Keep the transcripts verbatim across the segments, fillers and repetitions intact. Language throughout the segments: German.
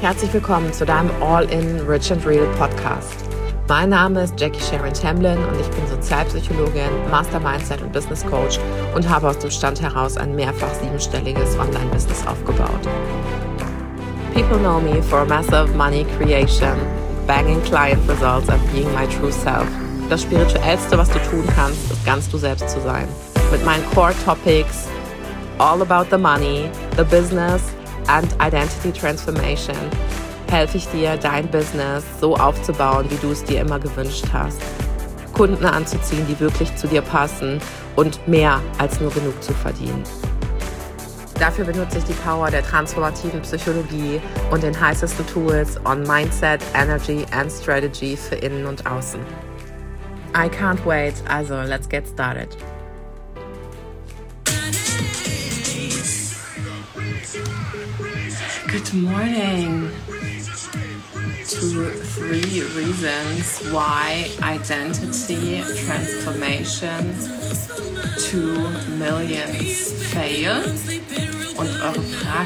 Herzlich willkommen zu deinem All-in Rich and Real Podcast. Mein Name ist Jackie Sharon Tamblyn und ich bin Sozialpsychologin, Master Mindset und Business Coach und habe aus dem Stand heraus ein mehrfach siebenstelliges Online-Business aufgebaut. People know me for massive money creation, banging client results and being my true self. Das Spirituellste, was du tun kannst, ist ganz du selbst zu sein. Mit meinen Core Topics, all about the money, the business and identity transformation, helfe ich dir, dein Business so aufzubauen, wie du es dir immer gewünscht hast. Kunden anzuziehen, die wirklich zu dir passen und mehr als nur genug zu verdienen. Dafür benutze ich die Power der transformativen Psychologie und den heißesten Tools on Mindset, Energy and Strategy für Innen und Außen. I can't wait, also let's get started. Good morning. Two, three reasons why identity transformation to millions fail. Und eure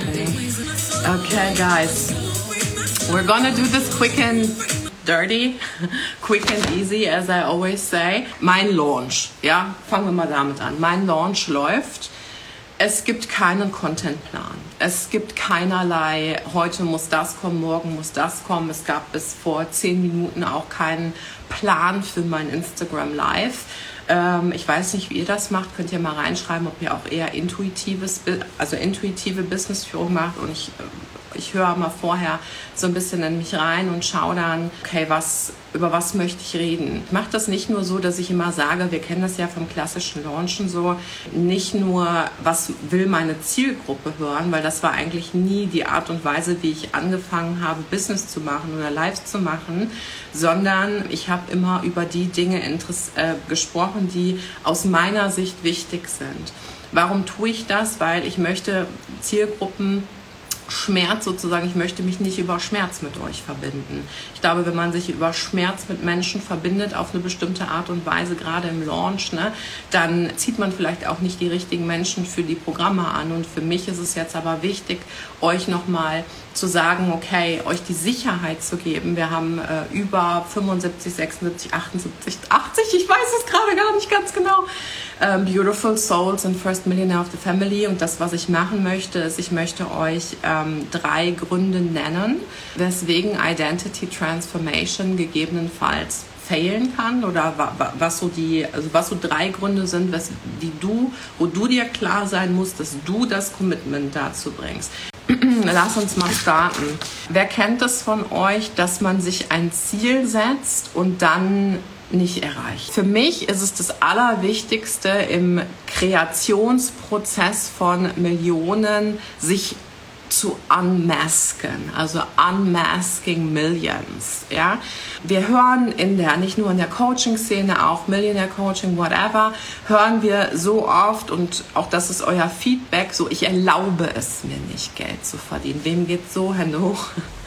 Fragen. Okay, guys, we're gonna do this quick and dirty, quick and easy, as I always say. Mein Launch, ja, fangen wir mal damit an. Mein Launch läuft. Es gibt keinen Contentplan. Es gibt keinerlei, heute muss das kommen, morgen muss das kommen. Es gab bis vor zehn Minuten auch keinen Plan für mein Instagram Live. Ähm, ich weiß nicht, wie ihr das macht. Könnt ihr mal reinschreiben, ob ihr auch eher intuitives, also intuitive Businessführung macht. Und ich, ich höre mal vorher so ein bisschen in mich rein und schaue dann, okay, was, über was möchte ich reden. Ich mache das nicht nur so, dass ich immer sage, wir kennen das ja vom klassischen Launchen so, nicht nur, was will meine Zielgruppe hören, weil das war eigentlich nie die Art und Weise, wie ich angefangen habe, Business zu machen oder Live zu machen, sondern ich habe immer über die Dinge interess- äh, gesprochen, die aus meiner Sicht wichtig sind. Warum tue ich das? Weil ich möchte Zielgruppen Schmerz sozusagen, ich möchte mich nicht über Schmerz mit euch verbinden. Ich glaube, wenn man sich über Schmerz mit Menschen verbindet auf eine bestimmte Art und Weise, gerade im Launch, ne, dann zieht man vielleicht auch nicht die richtigen Menschen für die Programme an. Und für mich ist es jetzt aber wichtig, euch nochmal zu sagen, okay, euch die Sicherheit zu geben. Wir haben äh, über fünfundsiebzig, sechsundsiebzig, achtundsiebzig, achtzig, ich weiß es gerade gar nicht ganz genau, ähm, Beautiful Souls and First Millionaire of the Family. Und das, was ich machen möchte, ist, ich möchte euch ähm, drei Gründe nennen, weswegen Identity Transformation gegebenenfalls failen kann oder was so die, also was so drei Gründe sind, was, die du, wo du dir klar sein musst, dass du das Commitment dazu bringst. Lass uns mal starten. Wer kennt es von euch, dass man sich ein Ziel setzt und dann nicht erreicht? Für mich ist es das Allerwichtigste im Kreationsprozess von Millionen, sich zu unmasken, also unmasking millions, ja. Wir hören in der, nicht nur in der Coaching-Szene, auch Millionaire Coaching, whatever, hören wir so oft, und auch das ist euer Feedback, so, ich erlaube es mir nicht, Geld zu verdienen. Wem geht's so? Hände hoch.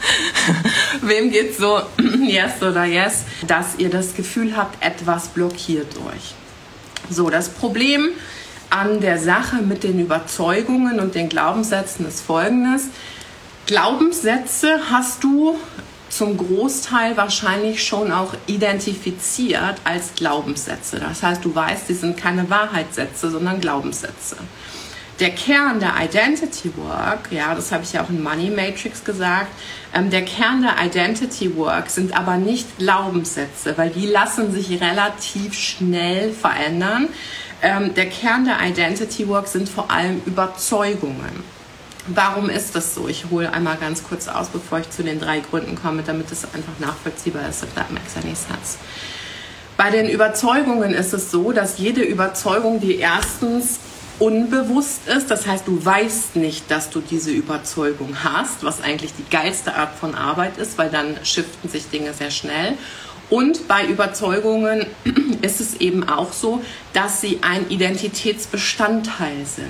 Wem geht's so? Yes oder yes? Dass ihr das Gefühl habt, etwas blockiert euch. So, das Problem an der Sache mit den Überzeugungen und den Glaubenssätzen ist Folgendes. Glaubenssätze hast du zum Großteil wahrscheinlich schon auch identifiziert als Glaubenssätze. Das heißt, du weißt, die sind keine Wahrheitssätze, sondern Glaubenssätze. Der Kern der Identity Work, ja, das habe ich ja auch in Money Matrix gesagt, ähm, der Kern der Identity Work sind aber nicht Glaubenssätze, weil die lassen sich relativ schnell verändern. Ähm, der Kern der Identity Work sind vor allem Überzeugungen. Warum ist das so? Ich hole einmal ganz kurz aus, bevor ich zu den drei Gründen komme, damit es einfach nachvollziehbar ist, if that makes any sense. Bei den Überzeugungen ist es so, dass jede Überzeugung, die erstens unbewusst ist, das heißt, du weißt nicht, dass du diese Überzeugung hast, was eigentlich die geilste Art von Arbeit ist, weil dann shiften sich Dinge sehr schnell. Und bei Überzeugungen ist es eben auch so, dass sie ein Identitätsbestandteil sind.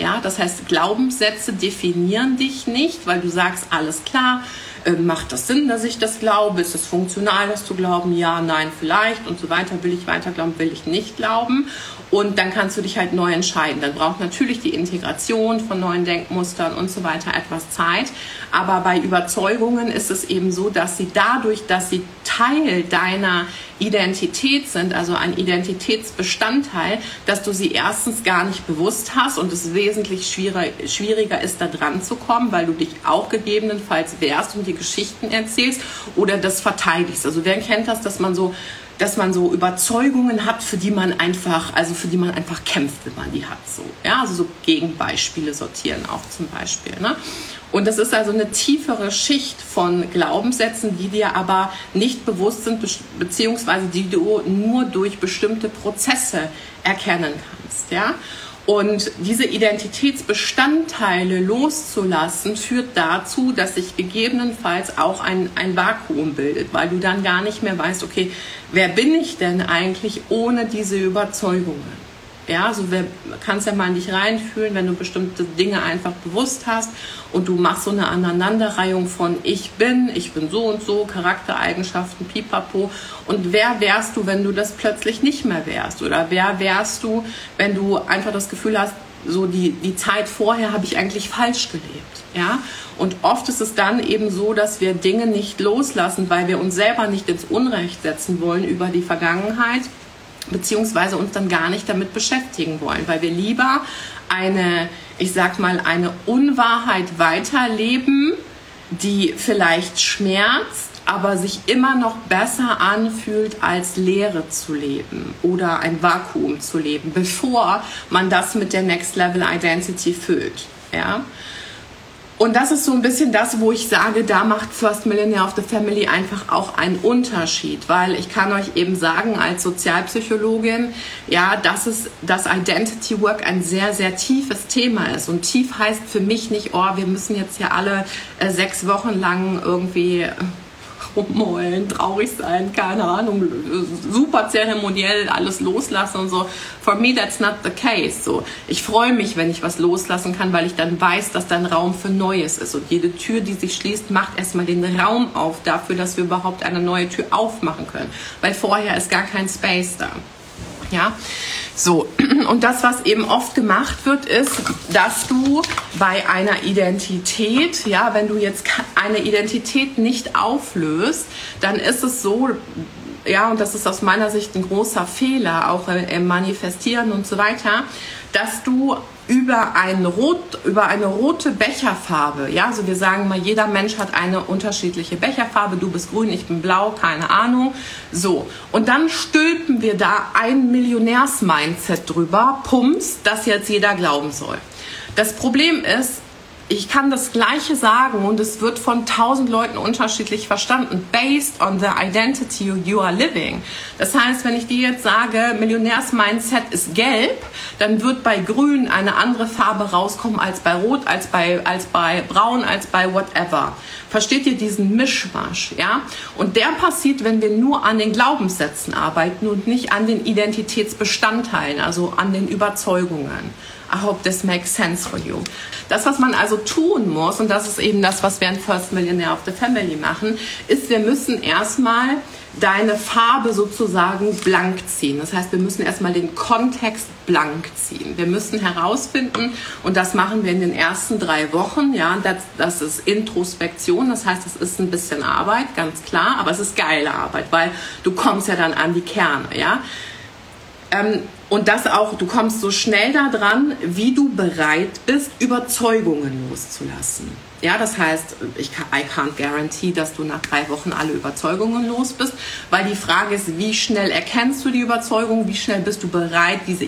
Ja, das heißt, Glaubenssätze definieren dich nicht, weil du sagst, alles klar, äh, macht das Sinn, dass ich das glaube? Ist es funktional, das zu glauben? Ja, nein, vielleicht und so weiter. Will ich weiter glauben, will ich nicht glauben? Und dann kannst du dich halt neu entscheiden. Dann braucht natürlich die Integration von neuen Denkmustern und so weiter etwas Zeit. Aber bei Überzeugungen ist es eben so, dass sie dadurch, dass sie Teil deiner Identität sind, also ein Identitätsbestandteil, dass du sie erstens gar nicht bewusst hast und es wesentlich schwieriger, schwieriger ist, da dran zu kommen, weil du dich auch gegebenenfalls wehrst und die Geschichten erzählst oder das verteidigst. Also wer kennt das, dass man so dass man so Überzeugungen hat, für die man einfach, also für die man einfach kämpft, wenn man die hat, so. Ja, also so Gegenbeispiele sortieren auch zum Beispiel, ne? Und das ist also eine tiefere Schicht von Glaubenssätzen, die dir aber nicht bewusst sind, beziehungsweise die du nur durch bestimmte Prozesse erkennen kannst, ja? Und diese Identitätsbestandteile loszulassen, führt dazu, dass sich gegebenenfalls auch ein, ein Vakuum bildet, weil du dann gar nicht mehr weißt, okay, wer bin ich denn eigentlich ohne diese Überzeugungen? Ja, also wer, kannst ja mal in dich reinfühlen, wenn du bestimmte Dinge einfach bewusst hast und du machst so eine Aneinanderreihung von ich bin, ich bin so und so, Charaktereigenschaften, pipapo. Und wer wärst du, wenn du das plötzlich nicht mehr wärst? Oder wer wärst du, wenn du einfach das Gefühl hast, so die, die Zeit vorher habe ich eigentlich falsch gelebt, ja? Und oft ist es dann eben so, dass wir Dinge nicht loslassen, weil wir uns selber nicht ins Unrecht setzen wollen über die Vergangenheit, beziehungsweise uns dann gar nicht damit beschäftigen wollen, weil wir lieber eine, ich sag mal, eine Unwahrheit weiterleben, die vielleicht schmerzt, aber sich immer noch besser anfühlt, als Leere zu leben oder ein Vakuum zu leben, bevor man das mit der Next Level Identity füllt. Ja? Und das ist so ein bisschen das, wo ich sage, da macht First Millionaire of the Family einfach auch einen Unterschied, weil ich kann euch eben sagen, als Sozialpsychologin, ja, dass es das Identity Work ein sehr, sehr tiefes Thema ist. Und tief heißt für mich nicht, oh, wir müssen jetzt hier alle äh, sechs Wochen lang irgendwie rummeulen, traurig sein, keine Ahnung, super zeremoniell alles loslassen und so. For me, that's not the case. So, ich freue mich, wenn ich was loslassen kann, weil ich dann weiß, dass da ein Raum für Neues ist. Und jede Tür, die sich schließt, macht erstmal den Raum auf dafür, dass wir überhaupt eine neue Tür aufmachen können. Weil vorher ist gar kein Space da. Ja, so. Und das, was eben oft gemacht wird, ist, dass du bei einer Identität, ja, wenn du jetzt eine Identität nicht auflöst, dann ist es so, ja, und das ist aus meiner Sicht ein großer Fehler, auch im Manifestieren und so weiter, dass du über, ein Rot, über eine rote Becherfarbe, ja, also wir sagen mal, jeder Mensch hat eine unterschiedliche Becherfarbe, du bist grün, ich bin blau, keine Ahnung, so. Und dann stülpen wir da ein Millionärs-Mindset drüber, pumps, das jetzt jeder glauben soll. Das Problem ist, ich kann das Gleiche sagen und es wird von tausend Leuten unterschiedlich verstanden, based on the identity you are living. Das heißt, wenn ich dir jetzt sage, Millionärs-Mindset ist gelb, dann wird bei grün eine andere Farbe rauskommen als bei rot, als bei, als bei braun, als bei whatever. Versteht ihr diesen Mischmasch? Ja? Und der passiert, wenn wir nur an den Glaubenssätzen arbeiten und nicht an den Identitätsbestandteilen, also an den Überzeugungen. I hope this makes sense for you. Das, was man also tun muss, und das ist eben das, was wir in First Millionaire of the Family machen, ist, wir müssen erstmal deine Farbe sozusagen blank ziehen. Das heißt, wir müssen erstmal den Kontext blank ziehen. Wir müssen herausfinden, und das machen wir in den ersten drei Wochen, ja, das, das ist Introspektion, das heißt, es ist ein bisschen Arbeit, ganz klar, aber es ist geile Arbeit, weil du kommst ja dann an die Kerne, ja. Ähm, Und das auch, du kommst so schnell da dran, wie du bereit bist, Überzeugungen loszulassen. Ja, das heißt, ich kann, I can't guarantee, dass du nach drei Wochen alle Überzeugungen los bist, weil die Frage ist, wie schnell erkennst du die Überzeugung, wie schnell bist du bereit, diese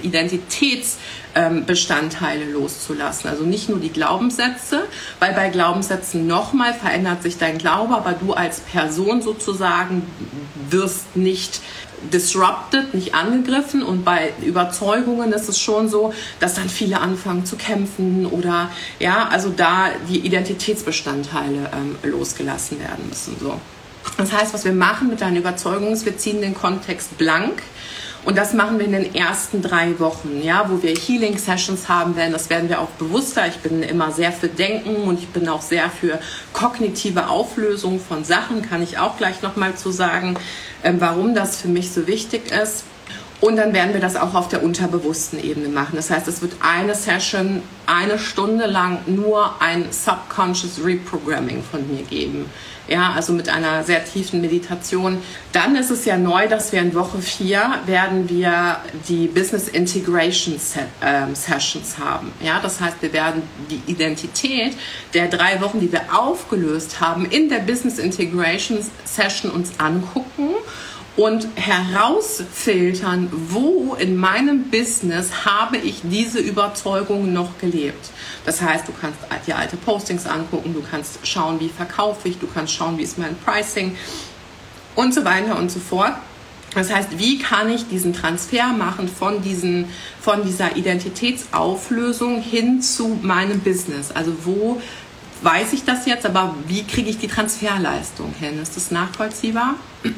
Identitätsbestandteile ähm, loszulassen. Also nicht nur die Glaubenssätze, weil bei Glaubenssätzen nochmal verändert sich dein Glaube, aber du als Person sozusagen wirst nicht disrupted, nicht angegriffen, und bei Überzeugungen ist es schon so, dass dann viele anfangen zu kämpfen oder ja, also da die Identitätsbestandteile ähm, losgelassen werden müssen. So. Das heißt, was wir machen mit deinen Überzeugungen ist, wir ziehen den Kontext blank Und das machen wir in den ersten drei Wochen, ja, wo wir Healing-Sessions haben werden. Das werden wir auch bewusster. Ich bin immer sehr für Denken und ich bin auch sehr für kognitive Auflösung von Sachen. Kann ich auch gleich nochmal zu sagen, ähm, warum das für mich so wichtig ist. Und dann werden wir das auch auf der unterbewussten Ebene machen. Das heißt, es wird eine Session, eine Stunde lang nur ein Subconscious Reprogramming von mir geben. Ja, also mit einer sehr tiefen Meditation. Dann ist es ja neu, dass wir in Woche vier werden wir die Business Integration Sessions haben. Ja, das heißt, wir werden die Identität der drei Wochen, die wir aufgelöst haben, in der Business Integration Session uns angucken und herausfiltern, wo in meinem Business habe ich diese Überzeugung noch gelebt. Das heißt, du kannst dir alte Postings angucken, du kannst schauen, wie verkaufe ich, du kannst schauen, wie ist mein Pricing und so weiter und so fort. Das heißt, wie kann ich diesen Transfer machen von, diesen, von dieser Identitätsauflösung hin zu meinem Business? Also wo weiß ich das jetzt, aber wie kriege ich die Transferleistung hin? Ist das nachvollziehbar?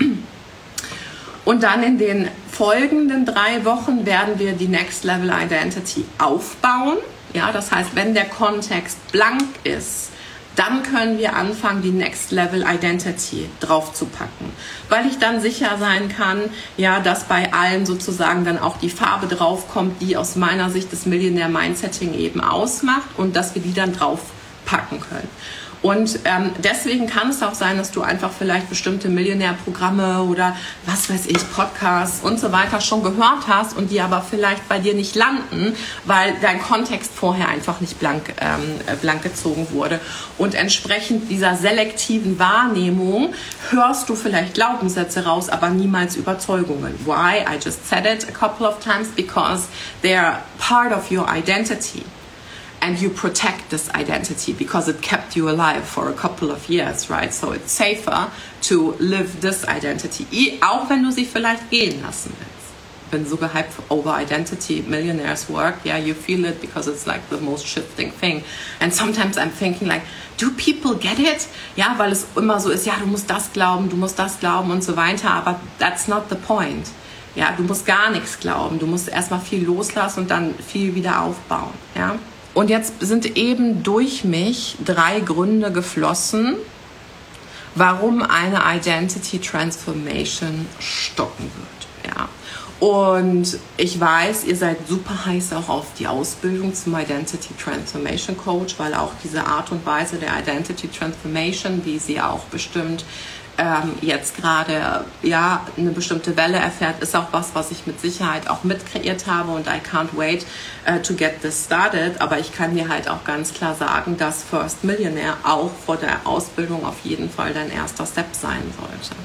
Und dann in den folgenden drei Wochen werden wir die Next Level Identity aufbauen. Ja, das heißt, wenn der Kontext blank ist, dann können wir anfangen, die Next Level Identity draufzupacken. Weil ich dann sicher sein kann, ja, dass bei allen sozusagen dann auch die Farbe draufkommt, die aus meiner Sicht das Millionaire Mindsetting eben ausmacht und dass wir die dann draufpacken können. Und ähm, deswegen kann es auch sein, dass du einfach vielleicht bestimmte Millionärprogramme oder was weiß ich, Podcasts und so weiter schon gehört hast und die aber vielleicht bei dir nicht landen, weil dein Kontext vorher einfach nicht blank, ähm, blank gezogen wurde. Und entsprechend dieser selektiven Wahrnehmung hörst du vielleicht Glaubenssätze raus, aber niemals Überzeugungen. Why? I just said it a couple of times because they are part of your identity. And you protect this identity because it kept you alive for a couple of years, right? So it's safer to live this identity, auch wenn du sie vielleicht gehen lassen willst. Bin so gehypt over identity, millionaires work, yeah, you feel it because it's like the most shifting thing. And sometimes I'm thinking like, do people get it? Ja, weil es immer so ist, ja, du musst das glauben, du musst das glauben und so weiter, aber that's not the point. Ja, du musst gar nichts glauben, du musst erstmal viel loslassen und dann viel wieder aufbauen, ja. Und jetzt sind eben durch mich drei Gründe geflossen, warum eine Identity Transformation stocken wird. Ja. Und ich weiß, ihr seid super heiß auch auf die Ausbildung zum Identity Transformation Coach, weil auch diese Art und Weise der Identity Transformation, wie sie auch bestimmt ähm, jetzt gerade ja eine bestimmte Welle erfährt, ist auch was, was ich mit Sicherheit auch mitkreiert habe und I can't wait uh, to get this started. Aber ich kann dir halt auch ganz klar sagen, dass First Millionaire auch vor der Ausbildung auf jeden Fall dein erster Step sein sollte.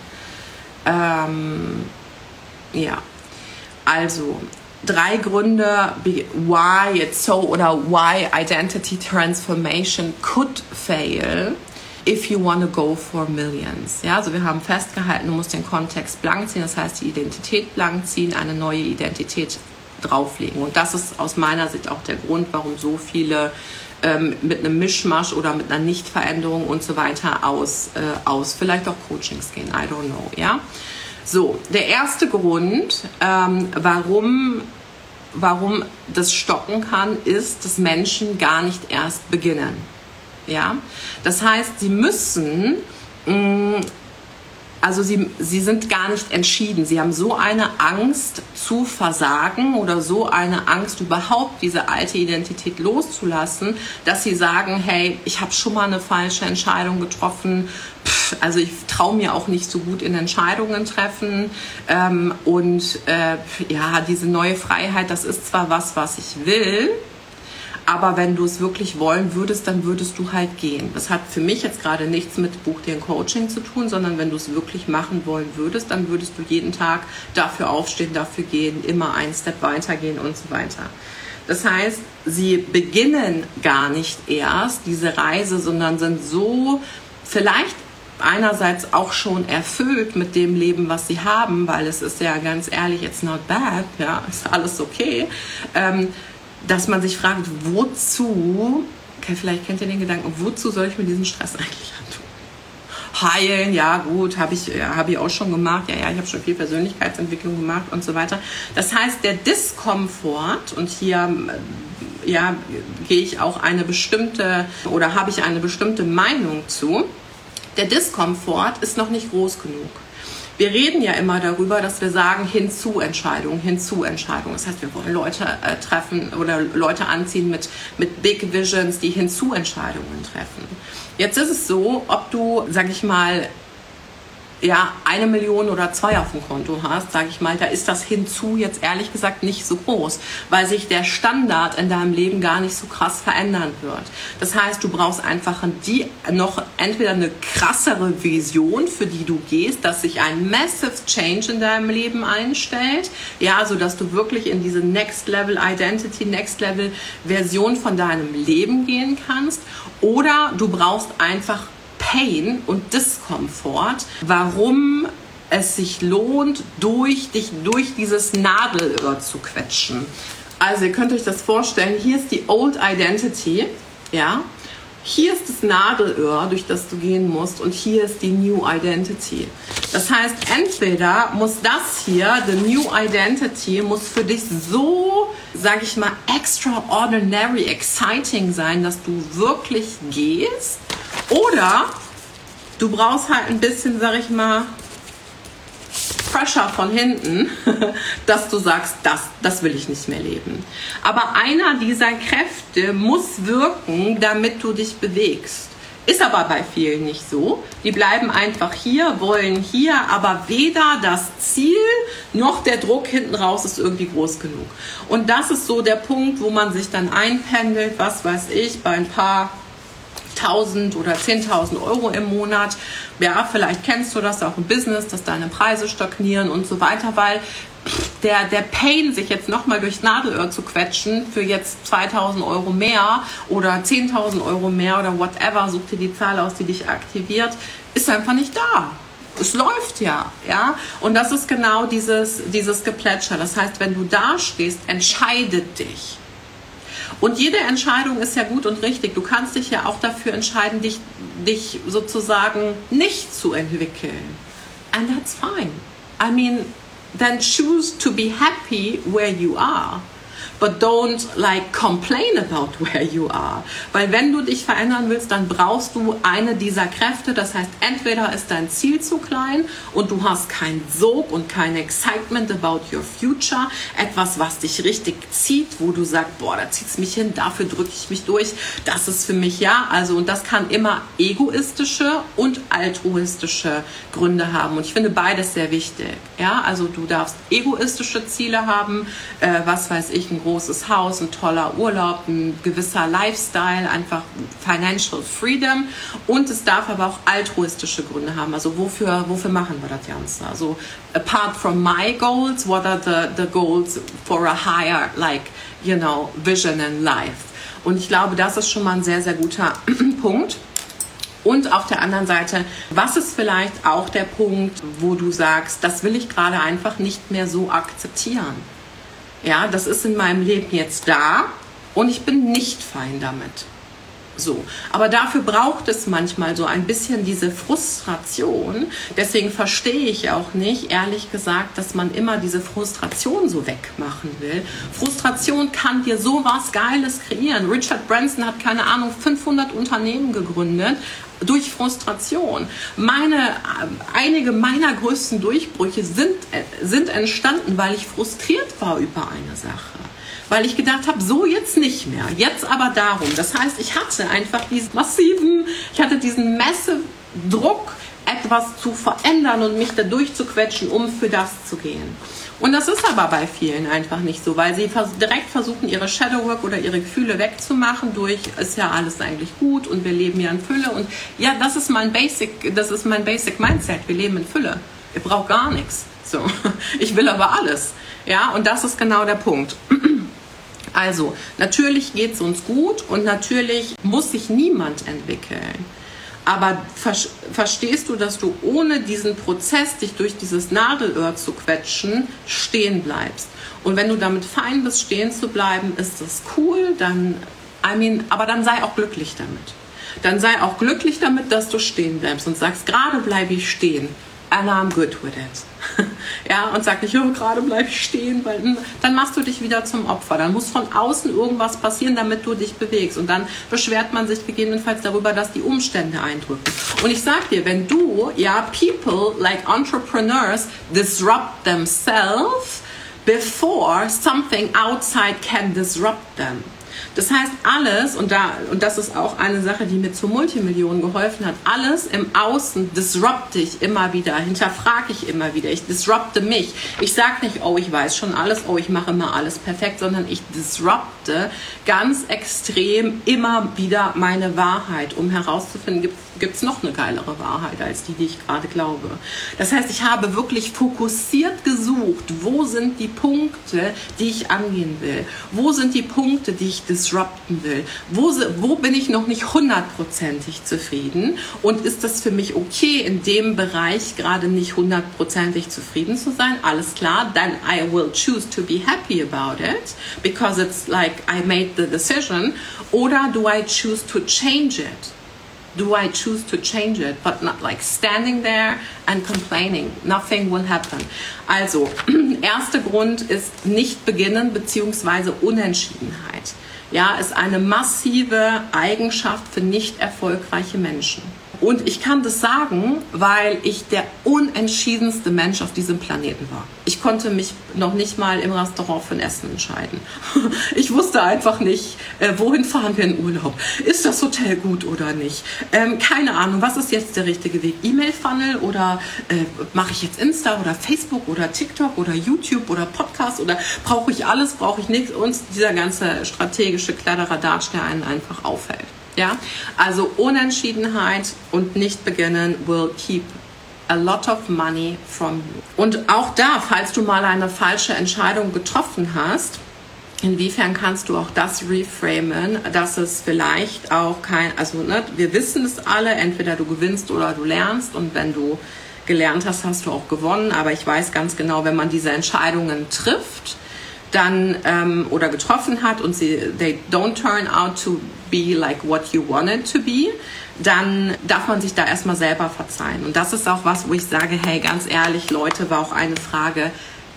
Ähm, ja, also drei Gründe, why it's so oder why Identity Transformation could fail if you want to go for millions. Ja, also wir haben festgehalten, du musst den Kontext blank ziehen, das heißt die Identität blank ziehen, eine neue Identität drauflegen. Und das ist aus meiner Sicht auch der Grund, warum so viele ähm, mit einem Mischmasch oder mit einer Nichtveränderung und so weiter aus, äh, aus vielleicht auch Coachings gehen. I don't know, ja. So, der erste Grund, ähm, warum, warum das stocken kann, ist, dass Menschen gar nicht erst beginnen. Ja? Das heißt, sie müssen, mh, also sie, sie sind gar nicht entschieden. Sie haben so eine Angst zu versagen oder so eine Angst, überhaupt diese alte Identität loszulassen, dass sie sagen, hey, ich habe schon mal eine falsche Entscheidung getroffen, Pff, also ich traue mir auch nicht so gut in Entscheidungen treffen ähm, und äh, ja, diese neue Freiheit, das ist zwar was, was ich will, aber wenn du es wirklich wollen würdest, dann würdest du halt gehen. Das hat für mich jetzt gerade nichts mit Buch dir ein Coaching zu tun, sondern wenn du es wirklich machen wollen würdest, dann würdest du jeden Tag dafür aufstehen, dafür gehen, immer einen Step weitergehen und so weiter. Das heißt, sie beginnen gar nicht erst diese Reise, sondern sind so vielleicht einerseits auch schon erfüllt mit dem Leben, was sie haben, weil es ist ja ganz ehrlich, it's not bad, ja, ist alles okay, ähm, dass man sich fragt, wozu, okay, vielleicht kennt ihr den Gedanken, wozu soll ich mir diesen Stress eigentlich antun? heilen, ja gut, habe ich, ja, hab ich auch schon gemacht, ja, ja, ich habe schon viel Persönlichkeitsentwicklung gemacht und so weiter. Das heißt, der Diskomfort, und hier ja, gehe ich auch eine bestimmte oder habe ich eine bestimmte Meinung zu, der Diskomfort ist noch nicht groß genug. Wir reden ja immer darüber, dass wir sagen, Hinzu-Entscheidungen, Hinzu-Entscheidungen. Das heißt, wir wollen Leute äh, treffen oder Leute anziehen mit, mit Big Visions, die Hinzu-Entscheidungen treffen. Jetzt ist es so, ob du, sag ich mal, ja, eine Million oder zwei auf dem Konto hast, sage ich mal, da ist das Hinzu jetzt ehrlich gesagt nicht so groß, weil sich der Standard in deinem Leben gar nicht so krass verändern wird. Das heißt, du brauchst einfach die noch entweder eine krassere Vision, für die du gehst, dass sich ein massive Change in deinem Leben einstellt, ja, so dass du wirklich in diese Next Level Identity, Next Level Version von deinem Leben gehen kannst, oder du brauchst einfach Pain und Diskomfort, warum es sich lohnt, durch dich durch dieses Nadelöhr zu quetschen. Also ihr könnt euch das vorstellen, hier ist die Old Identity, ja, hier ist das Nadelöhr, durch das du gehen musst, und hier ist die New Identity. Das heißt, entweder muss das hier, the New Identity, muss für dich so, sag ich mal, extraordinary exciting sein, dass du wirklich gehst, oder du brauchst halt ein bisschen, sag ich mal, Pressure von hinten, dass du sagst, das, das will ich nicht mehr leben. Aber einer dieser Kräfte muss wirken, damit du dich bewegst. Ist aber bei vielen nicht so. Die bleiben einfach hier, wollen hier, aber weder das Ziel noch der Druck hinten raus ist irgendwie groß genug. Und das ist so der Punkt, wo man sich dann einpendelt, was weiß ich, bei ein paar tausend oder zehntausend Euro im Monat. Ja, vielleicht kennst du das auch im Business, dass deine Preise stagnieren und so weiter, weil der, der Pain, sich jetzt nochmal durchs Nadelöhr zu quetschen für jetzt zweitausend Euro mehr oder zehntausend Euro mehr oder whatever, such dir die Zahl aus, die dich aktiviert, ist einfach nicht da. Es läuft ja, ja. Und das ist genau dieses, dieses Geplätscher. Das heißt, wenn du da stehst, entscheide dich. Und jede Entscheidung ist ja gut und richtig. Du kannst dich ja auch dafür entscheiden, dich, dich sozusagen nicht zu entwickeln. And that's fine. I mean, then choose to be happy where you are. But don't like complain about where you are. Weil wenn du dich verändern willst, dann brauchst du eine dieser Kräfte. Das heißt, entweder ist dein Ziel zu klein und du hast keinen Sog und kein Excitement about your future. Etwas, was dich richtig zieht, wo du sagst, boah, da zieht es mich hin, dafür drücke ich mich durch. Das ist für mich, ja. Also, und das kann immer egoistische und altruistische Gründe haben. Und ich finde beides sehr wichtig. Ja, also du darfst egoistische Ziele haben, äh, was weiß ich, ein großes Haus, ein toller Urlaub, ein gewisser Lifestyle, einfach Financial Freedom, und es darf aber auch altruistische Gründe haben. Also wofür, wofür machen wir das Ganze? Also apart from my goals, what are the, the goals for a higher, like, you know, vision in life? Und ich glaube, das ist schon mal ein sehr, sehr guter Punkt. Und auf der anderen Seite, was ist vielleicht auch der Punkt, wo du sagst, das will ich gerade einfach nicht mehr so akzeptieren? Ja, das ist in meinem Leben jetzt da und ich bin nicht fein damit. So, aber dafür braucht es manchmal so ein bisschen diese Frustration. Deswegen verstehe ich auch nicht, ehrlich gesagt, dass man immer diese Frustration so wegmachen will. Frustration kann dir so was Geiles kreieren. Richard Branson hat, keine Ahnung, fünfhundert Unternehmen gegründet durch Frustration. Meine, einige meiner größten Durchbrüche sind, sind entstanden, weil ich frustriert war über eine Sache. Weil ich gedacht habe, so jetzt nicht mehr, jetzt aber darum. Das heißt, ich hatte einfach diesen massiven, ich hatte diesen massive Druck, etwas zu verändern und mich da durchzuquetschen, um für das zu gehen. Und das ist aber bei vielen einfach nicht so, weil sie direkt versuchen, ihre Shadowwork oder ihre Gefühle wegzumachen durch, ist ja alles eigentlich gut und wir leben ja in Fülle. Und ja, das ist mein Basic, das ist mein Basic Mindset. Wir leben in Fülle. Ich brauche gar nichts. So, ich will aber alles. Ja, und das ist genau der Punkt. Also, natürlich geht es uns gut und natürlich muss sich niemand entwickeln. Aber ver- verstehst du, dass du ohne diesen Prozess, dich durch dieses Nadelöhr zu quetschen, stehen bleibst? Und wenn du damit fein bist, stehen zu bleiben, ist das cool, dann, I mean, aber dann sei auch glücklich damit. dann sei auch glücklich damit, dass du stehen bleibst und sagst, gerade bleibe ich stehen. And I'm good with it. Ja, und sag nicht, oh, gerade bleibe ich stehen, weil dann machst du dich wieder zum Opfer. Dann muss von außen irgendwas passieren, damit du dich bewegst. Und dann beschwert man sich gegebenenfalls darüber, dass die Umstände eindrücken. Und ich sag dir, wenn du, ja, people like entrepreneurs disrupt themselves before something outside can disrupt them. Das heißt, alles, und, da, und das ist auch eine Sache, die mir zu Multimillionen geholfen hat, alles im Außen disrupte ich immer wieder, hinterfrage ich immer wieder, ich disrupte mich. Ich sage nicht, oh, ich weiß schon alles, oh, ich mache immer alles perfekt, sondern ich disrupte ganz extrem immer wieder meine Wahrheit, um herauszufinden, gibt es noch eine geilere Wahrheit als die, die ich gerade glaube. Das heißt, ich habe wirklich fokussiert gesucht, wo sind die Punkte, die ich angehen will, wo sind die Punkte, die ich disrupten will, wo, wo bin ich noch nicht hundertprozentig zufrieden und ist das für mich okay, in dem Bereich gerade nicht hundertprozentig zufrieden zu sein, alles klar, then I will choose to be happy about it, because it's like I made the decision, oder do I choose to change it? Do I choose to change it, but not like standing there and complaining? Nothing will happen. Also, erster Grund ist nicht beginnen bzw. Unentschiedenheit. Ja, ist eine massive Eigenschaft für nicht erfolgreiche Menschen. Und ich kann das sagen, weil ich der unentschiedenste Mensch auf diesem Planeten war. Ich konnte mich noch nicht mal im Restaurant für ein Essen entscheiden. Ich wusste einfach nicht, äh, wohin fahren wir in Urlaub? Ist das Hotel gut oder nicht? Ähm, keine Ahnung, was ist jetzt der richtige Weg? E-Mail-Funnel oder äh, mache ich jetzt Insta oder Facebook oder TikTok oder YouTube oder Podcast oder brauche ich alles, brauche ich nichts? Und dieser ganze strategische Kladderadatsch, der einen einfach aufhält. Ja, also Unentschiedenheit und nicht beginnen will keep a lot of money from you. Und auch da, falls du mal eine falsche Entscheidung getroffen hast, inwiefern kannst du auch das reframen, dass es vielleicht auch kein, also ne, wir wissen es alle, entweder du gewinnst oder du lernst, und wenn du gelernt hast, hast du auch gewonnen, aber ich weiß ganz genau, wenn man diese Entscheidungen trifft, dann ähm, oder getroffen hat und sie they don't turn out to be like what you wanted to be, dann darf man sich da erstmal selber verzeihen. Und das ist auch was, wo ich sage, hey, ganz ehrlich, Leute, war auch eine Frage,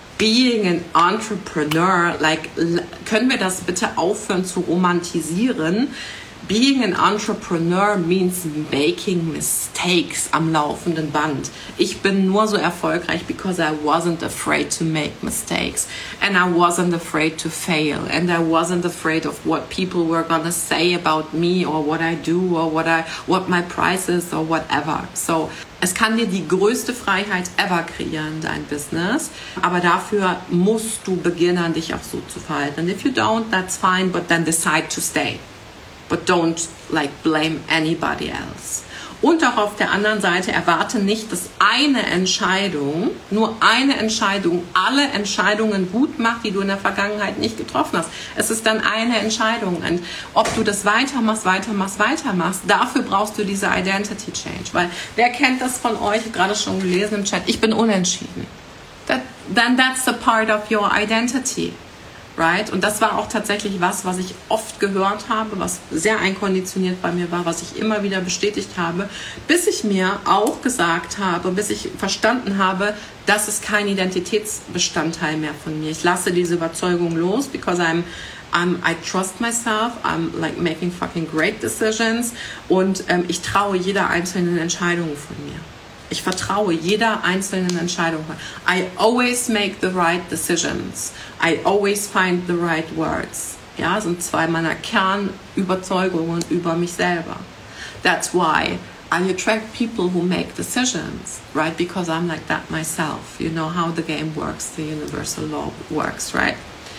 being an entrepreneur, like, können wir das bitte aufhören zu romantisieren? Being an entrepreneur means making mistakes am laufenden Band. Ich bin nur so erfolgreich because I wasn't afraid to make mistakes. And I wasn't afraid to fail. And I wasn't afraid of what people were gonna say about me or what I do or what I, what my price is or whatever. So, es kann dir die größte Freiheit ever kreieren, dein Business. Aber dafür musst du beginnen, dich auch so zu verhalten. And if you don't, that's fine, but then decide to stay. But don't like blame anybody else. Und auch auf der anderen Seite erwarte nicht, dass eine Entscheidung, nur eine Entscheidung, alle Entscheidungen gut macht, die du in der Vergangenheit nicht getroffen hast. Es ist dann eine Entscheidung. Und ob du das weitermachst, weitermachst, weitermachst, dafür brauchst du diese Identity Change. Weil wer kennt das von euch? Ich habe gerade schon gelesen im Chat, ich bin unentschieden. That, then that's a part of your identity. Right? Und das war auch tatsächlich was, was ich oft gehört habe, was sehr einkonditioniert bei mir war, was ich immer wieder bestätigt habe, bis ich mir auch gesagt habe, bis ich verstanden habe, das ist kein Identitätsbestandteil mehr von mir. Ich lasse diese Überzeugung los, because I'm I'm, I trust myself, I'm like making fucking great decisions, und ähm, ich traue jeder einzelnen Entscheidung von mir. Ich vertraue jeder einzelnen Entscheidung. I always make the right decisions. I always find the right words. Ja, sind zwei meiner Kernüberzeugungen über mich selber. That's why I attract people who make decisions, right? Because I'm like that myself. You know how the game works, the universal law works, right?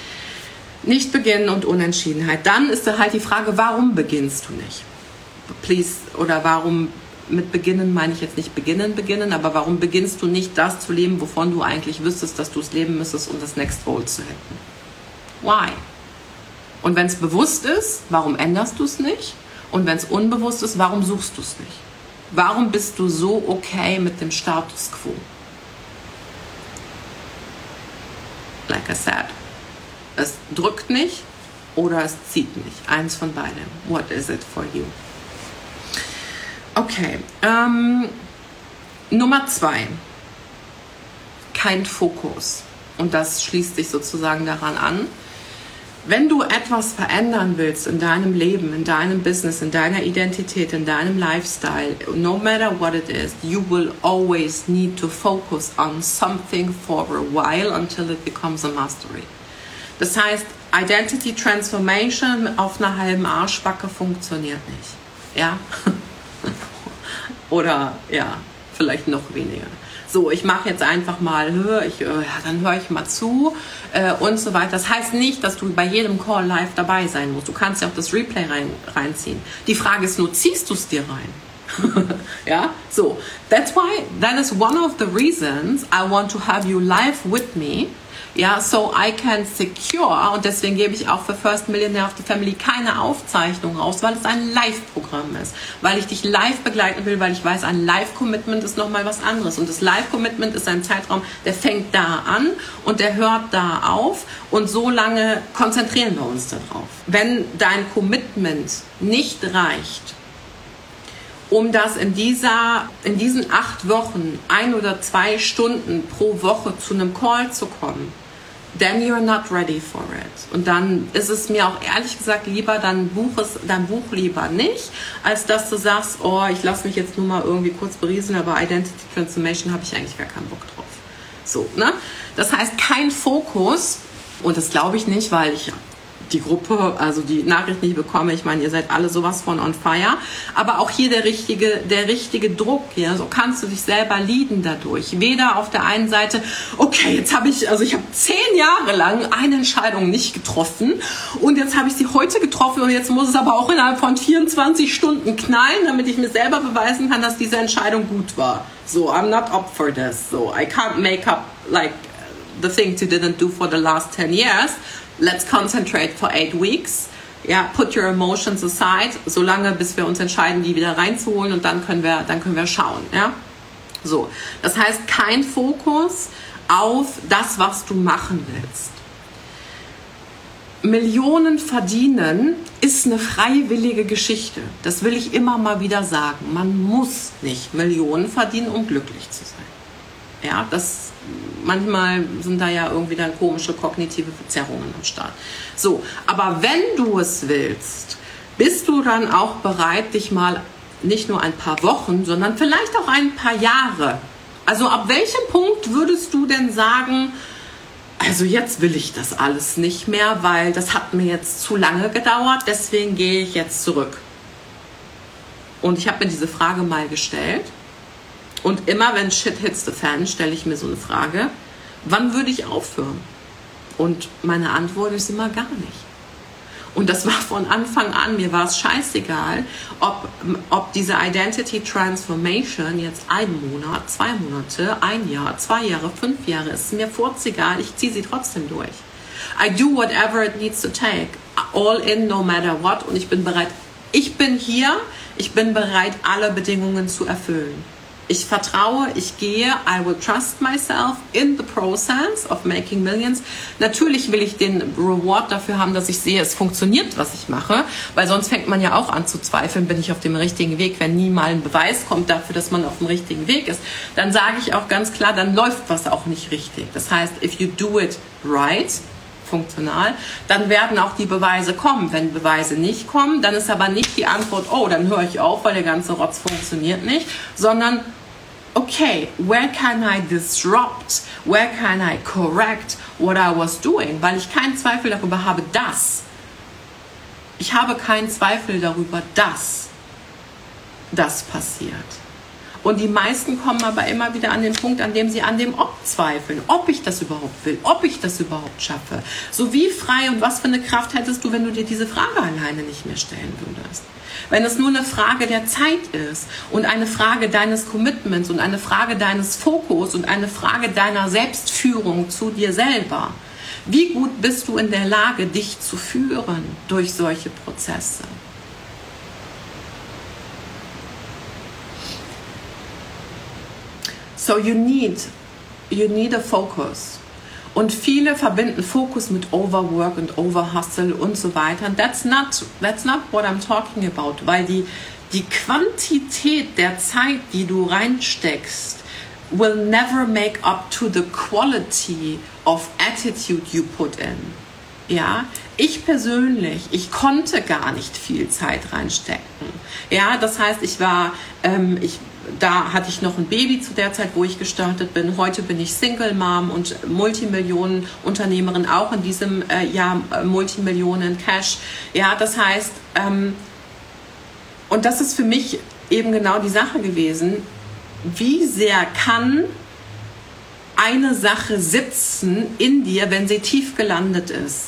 Nicht beginnen und Unentschiedenheit. Dann ist da halt die Frage, warum beginnst du nicht? Please, oder warum... Mit beginnen meine ich jetzt nicht beginnen, beginnen, aber warum beginnst du nicht das zu leben, wovon du eigentlich wüsstest, dass du es leben müsstest, um das Next Goal zu hätten? Why? Und wenn es bewusst ist, warum änderst du es nicht? Und wenn es unbewusst ist, warum suchst du es nicht? Warum bist du so okay mit dem Status quo? Like I said, es drückt nicht oder es zieht nicht. Eins von beidem. What is it for you? Okay, ähm, Nummer zwei, kein Fokus. Und das schließt sich sozusagen daran an. Wenn du etwas verändern willst in deinem Leben, in deinem Business, in deiner Identität, in deinem Lifestyle, no matter what it is, you will always need to focus on something for a while until it becomes a mastery. Das heißt, Identity Transformation auf einer halben Arschbacke funktioniert nicht. Ja? Oder ja, vielleicht noch weniger. So, ich mache jetzt einfach mal, hör ich, ja, dann höre ich mal zu äh, und so weiter. Das heißt nicht, dass du bei jedem Call live dabei sein musst. Du kannst ja auch das Replay rein, reinziehen. Die Frage ist nur, ziehst du es dir rein? Ja, so. That's why, that is one of the reasons I want to have you live with me. Ja, so I can secure, und deswegen gebe ich auch für First Millionaire of the Family keine Aufzeichnung raus, weil es ein Live-Programm ist, weil ich dich live begleiten will, weil ich weiß, ein Live-Commitment ist nochmal was anderes, und das Live-Commitment ist ein Zeitraum, der fängt da an und der hört da auf, und so lange konzentrieren wir uns darauf. Wenn dein Commitment nicht reicht, um das in dieser, in diesen acht Wochen ein oder zwei Stunden pro Woche zu einem Call zu kommen, then you're not ready for it. Und dann ist es mir auch ehrlich gesagt lieber, dann buch es, dann buch lieber nicht, als dass du sagst, oh, ich lasse mich jetzt nur mal irgendwie kurz berieseln, aber Identity Transformation habe ich eigentlich gar keinen Bock drauf. So, ne? Das heißt, kein Fokus, und das glaube ich nicht, weil ich die Gruppe, also die Nachricht nicht bekomme. Ich meine, ihr seid alle sowas von on fire. Aber auch hier der richtige, der richtige Druck. Ja? So kannst du dich selber leaden dadurch. Weder auf der einen Seite, okay, jetzt habe ich, also ich habe zehn Jahre lang eine Entscheidung nicht getroffen und jetzt habe ich sie heute getroffen und jetzt muss es aber auch innerhalb von vierundzwanzig Stunden knallen, damit ich mir selber beweisen kann, dass diese Entscheidung gut war. So, I'm not up for this. So, I can't make up like the things you didn't do for the last ten years. Let's concentrate for eight weeks. Ja, put your emotions aside, solange bis wir uns entscheiden, die wieder reinzuholen, und dann können wir, dann können wir schauen. Ja, so. Das heißt, kein Fokus auf das, was du machen willst. Millionen verdienen ist eine freiwillige Geschichte. Das will ich immer mal wieder sagen. Man muss nicht Millionen verdienen, um glücklich zu sein. Ja, das manchmal sind da ja irgendwie dann komische kognitive Verzerrungen am Start. So, aber wenn du es willst, bist du dann auch bereit, dich mal nicht nur ein paar Wochen, sondern vielleicht auch ein paar Jahre. Also ab welchem Punkt würdest du denn sagen, also jetzt will ich das alles nicht mehr, weil das hat mir jetzt zu lange gedauert, deswegen gehe ich jetzt zurück. Und ich habe mir diese Frage mal gestellt. Und immer wenn Shit hits the fan, stelle ich mir so eine Frage, wann würde ich aufhören? Und meine Antwort ist immer gar nicht. Und das war von Anfang an, mir war es scheißegal, ob, ob diese Identity Transformation jetzt ein Monat, zwei Monate, ein Jahr, zwei Jahre, fünf Jahre, ist mir furzegal, ich ziehe sie trotzdem durch. I do whatever it needs to take, all in, no matter what, und ich bin bereit, ich bin hier, ich bin bereit, alle Bedingungen zu erfüllen. Ich vertraue, ich gehe, I will trust myself in the process of making millions. Natürlich will ich den Reward dafür haben, dass ich sehe, es funktioniert, was ich mache, weil sonst fängt man ja auch an zu zweifeln, bin ich auf dem richtigen Weg. Wenn nie mal ein Beweis kommt dafür, dass man auf dem richtigen Weg ist, dann sage ich auch ganz klar, dann läuft was auch nicht richtig. Das heißt, if you do it right, funktional, dann werden auch die Beweise kommen. Wenn Beweise nicht kommen, dann ist aber nicht die Antwort, oh, dann höre ich auf, weil der ganze Rotz funktioniert nicht, sondern okay, where can I disrupt? Where can I correct what I was doing? Weil ich keinen Zweifel darüber habe, dass ich habe keinen Zweifel darüber, dass das passiert. Und die meisten kommen aber immer wieder an den Punkt, an dem sie an dem Ob zweifeln, ob ich das überhaupt will, ob ich das überhaupt schaffe. So wie frei und was für eine Kraft hättest du, wenn du dir diese Frage alleine nicht mehr stellen würdest? Wenn es nur eine Frage der Zeit ist und eine Frage deines Commitments und eine Frage deines Fokus und eine Frage deiner Selbstführung zu dir selber. Wie gut bist du in der Lage, dich zu führen durch solche Prozesse? So you need, you need a focus. Und viele verbinden Fokus mit Overwork und Overhustle und so weiter. And that's not, that's not what I'm talking about. Weil die, Die Quantität der Zeit, die du reinsteckst, will never make up to the quality of attitude you put in. Ja, ich persönlich, ich konnte gar nicht viel Zeit reinstecken. Ja, das heißt, ich war, ähm, ich, da hatte ich noch ein Baby zu der Zeit, wo ich gestartet bin. Heute bin ich Single Mom und Multimillionen-Unternehmerin, auch in diesem äh, Jahr äh, Multimillionen Cash. Ja, das heißt, ähm, und das ist für mich eben genau die Sache gewesen, wie sehr kann eine Sache sitzen in dir, wenn sie tief gelandet ist.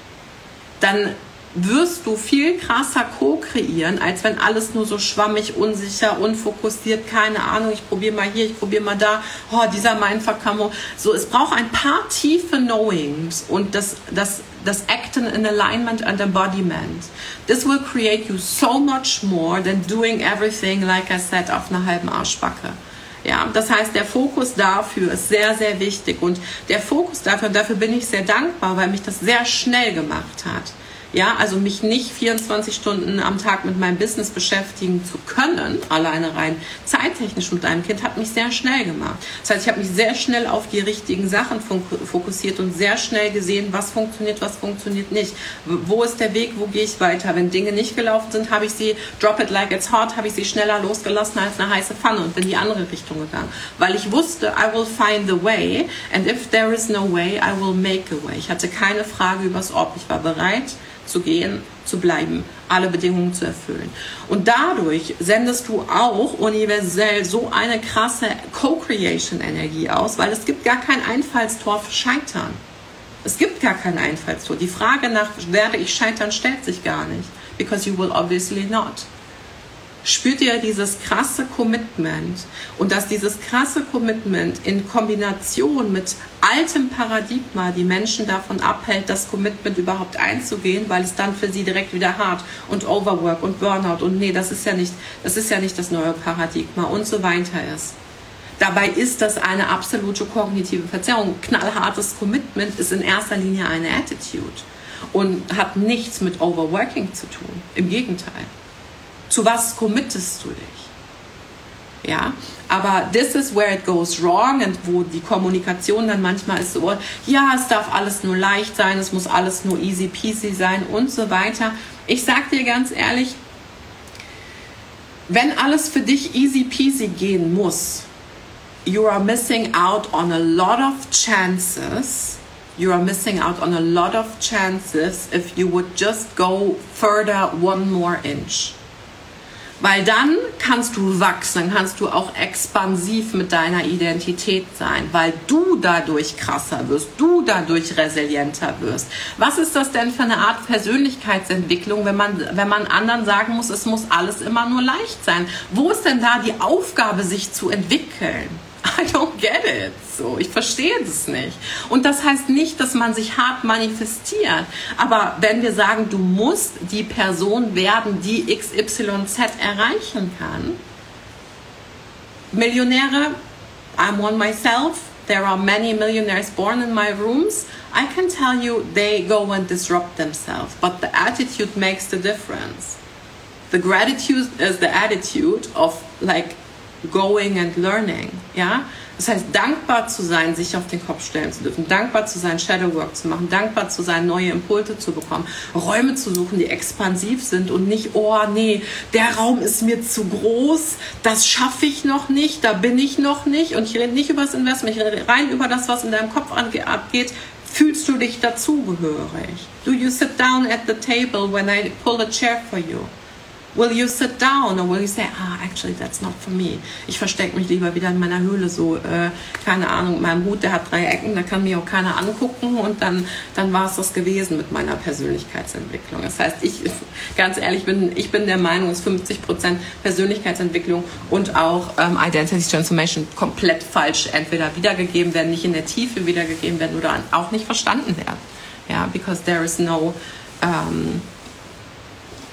Dann wirst du viel krasser co-kreieren, als wenn alles nur so schwammig, unsicher, unfokussiert, keine Ahnung, ich probiere mal hier, ich probiere mal da, oh, dieser Mindfuck kam. So, es braucht ein paar tiefe Knowings und das, das, das Acten in Alignment and Embodiment. This will create you so much more than doing everything, like I said, auf einer halben Arschbacke. Ja, das heißt, der Fokus dafür ist sehr, sehr wichtig und der Fokus dafür, und dafür bin ich sehr dankbar, weil mich das sehr schnell gemacht hat. Ja, also mich nicht vierundzwanzig Stunden am Tag mit meinem Business beschäftigen zu können, alleine rein zeittechnisch mit einem Kind, hat mich sehr schnell gemacht. Das heißt, ich habe mich sehr schnell auf die richtigen Sachen fokussiert und sehr schnell gesehen, was funktioniert, was funktioniert nicht. Wo ist der Weg, wo gehe ich weiter? Wenn Dinge nicht gelaufen sind, habe ich sie, drop it like it's hot, habe ich sie schneller losgelassen als eine heiße Pfanne und bin in die andere Richtung gegangen. Weil ich wusste, I will find the way and if there is no way, I will make a way. Ich hatte keine Frage übers Ob. Ich war bereit, zu gehen, zu bleiben, alle Bedingungen zu erfüllen. Und dadurch sendest du auch universell so eine krasse Co-Creation-Energie aus, weil es gibt gar kein Einfallstor für Scheitern. Es gibt gar kein Einfallstor. Die Frage nach, werde ich scheitern, stellt sich gar nicht. Because you will obviously not. Spürt ihr dieses krasse Commitment und dass dieses krasse Commitment in Kombination mit altem Paradigma die Menschen davon abhält, das Commitment überhaupt einzugehen, weil es dann für sie direkt wieder hart und Overwork und Burnout und nee, das ist ja nicht, das ist ja nicht das neue Paradigma und so weiter ist. Dabei ist das eine absolute kognitive Verzerrung. Knallhartes Commitment ist in erster Linie eine Attitude und hat nichts mit Overworking zu tun. Im Gegenteil. Zu was committest du dich? Ja, aber this is where it goes wrong und wo die Kommunikation dann manchmal ist so, ja, es darf alles nur leicht sein, es muss alles nur easy peasy sein und so weiter. Ich sag dir ganz ehrlich, wenn alles für dich easy peasy gehen muss, you are missing out on a lot of chances. You are missing out on a lot of chances if you would just go further one more inch. Weil dann kannst du wachsen, dann kannst du auch expansiv mit deiner Identität sein, weil du dadurch krasser wirst, du dadurch resilienter wirst. Was ist das denn für eine Art Persönlichkeitsentwicklung, wenn man, wenn man anderen sagen muss, es muss alles immer nur leicht sein? Wo ist denn da die Aufgabe, sich zu entwickeln? I don't get it. So, ich verstehe das nicht. Und das heißt nicht, dass man sich hart manifestiert. Aber wenn wir sagen, du musst die Person werden, die X Y Z erreichen kann. Millionäre, I'm one myself. There are many millionaires born in my rooms. I can tell you they go and disrupt themselves. But the attitude makes the difference. The gratitude is the attitude of like going and learning, ja? Das heißt, dankbar zu sein, sich auf den Kopf stellen zu dürfen, dankbar zu sein, Shadowwork zu machen, dankbar zu sein, neue Impulse zu bekommen, Räume zu suchen, die expansiv sind und nicht, oh nee, der Raum ist mir zu groß, das schaffe ich noch nicht, da bin ich noch nicht und ich rede nicht über das Investment, ich rede rein über das, was in deinem Kopf abgeht. Fühlst du dich dazugehörig? Do you sit down at the table when I pull a chair for you? Will you sit down or will you say, ah, actually that's not for me. Ich verstecke mich lieber wieder in meiner Höhle, so, äh, keine Ahnung, mein Hut, der hat drei Ecken, da kann mir auch keiner angucken und dann, dann war es das gewesen mit meiner Persönlichkeitsentwicklung. Das heißt, ich, ganz ehrlich, bin, ich bin der Meinung, dass fünfzig Prozent Persönlichkeitsentwicklung und auch ähm, Identity Transformation komplett falsch entweder wiedergegeben werden, nicht in der Tiefe wiedergegeben werden oder auch nicht verstanden werden. Ja, because there is no, um,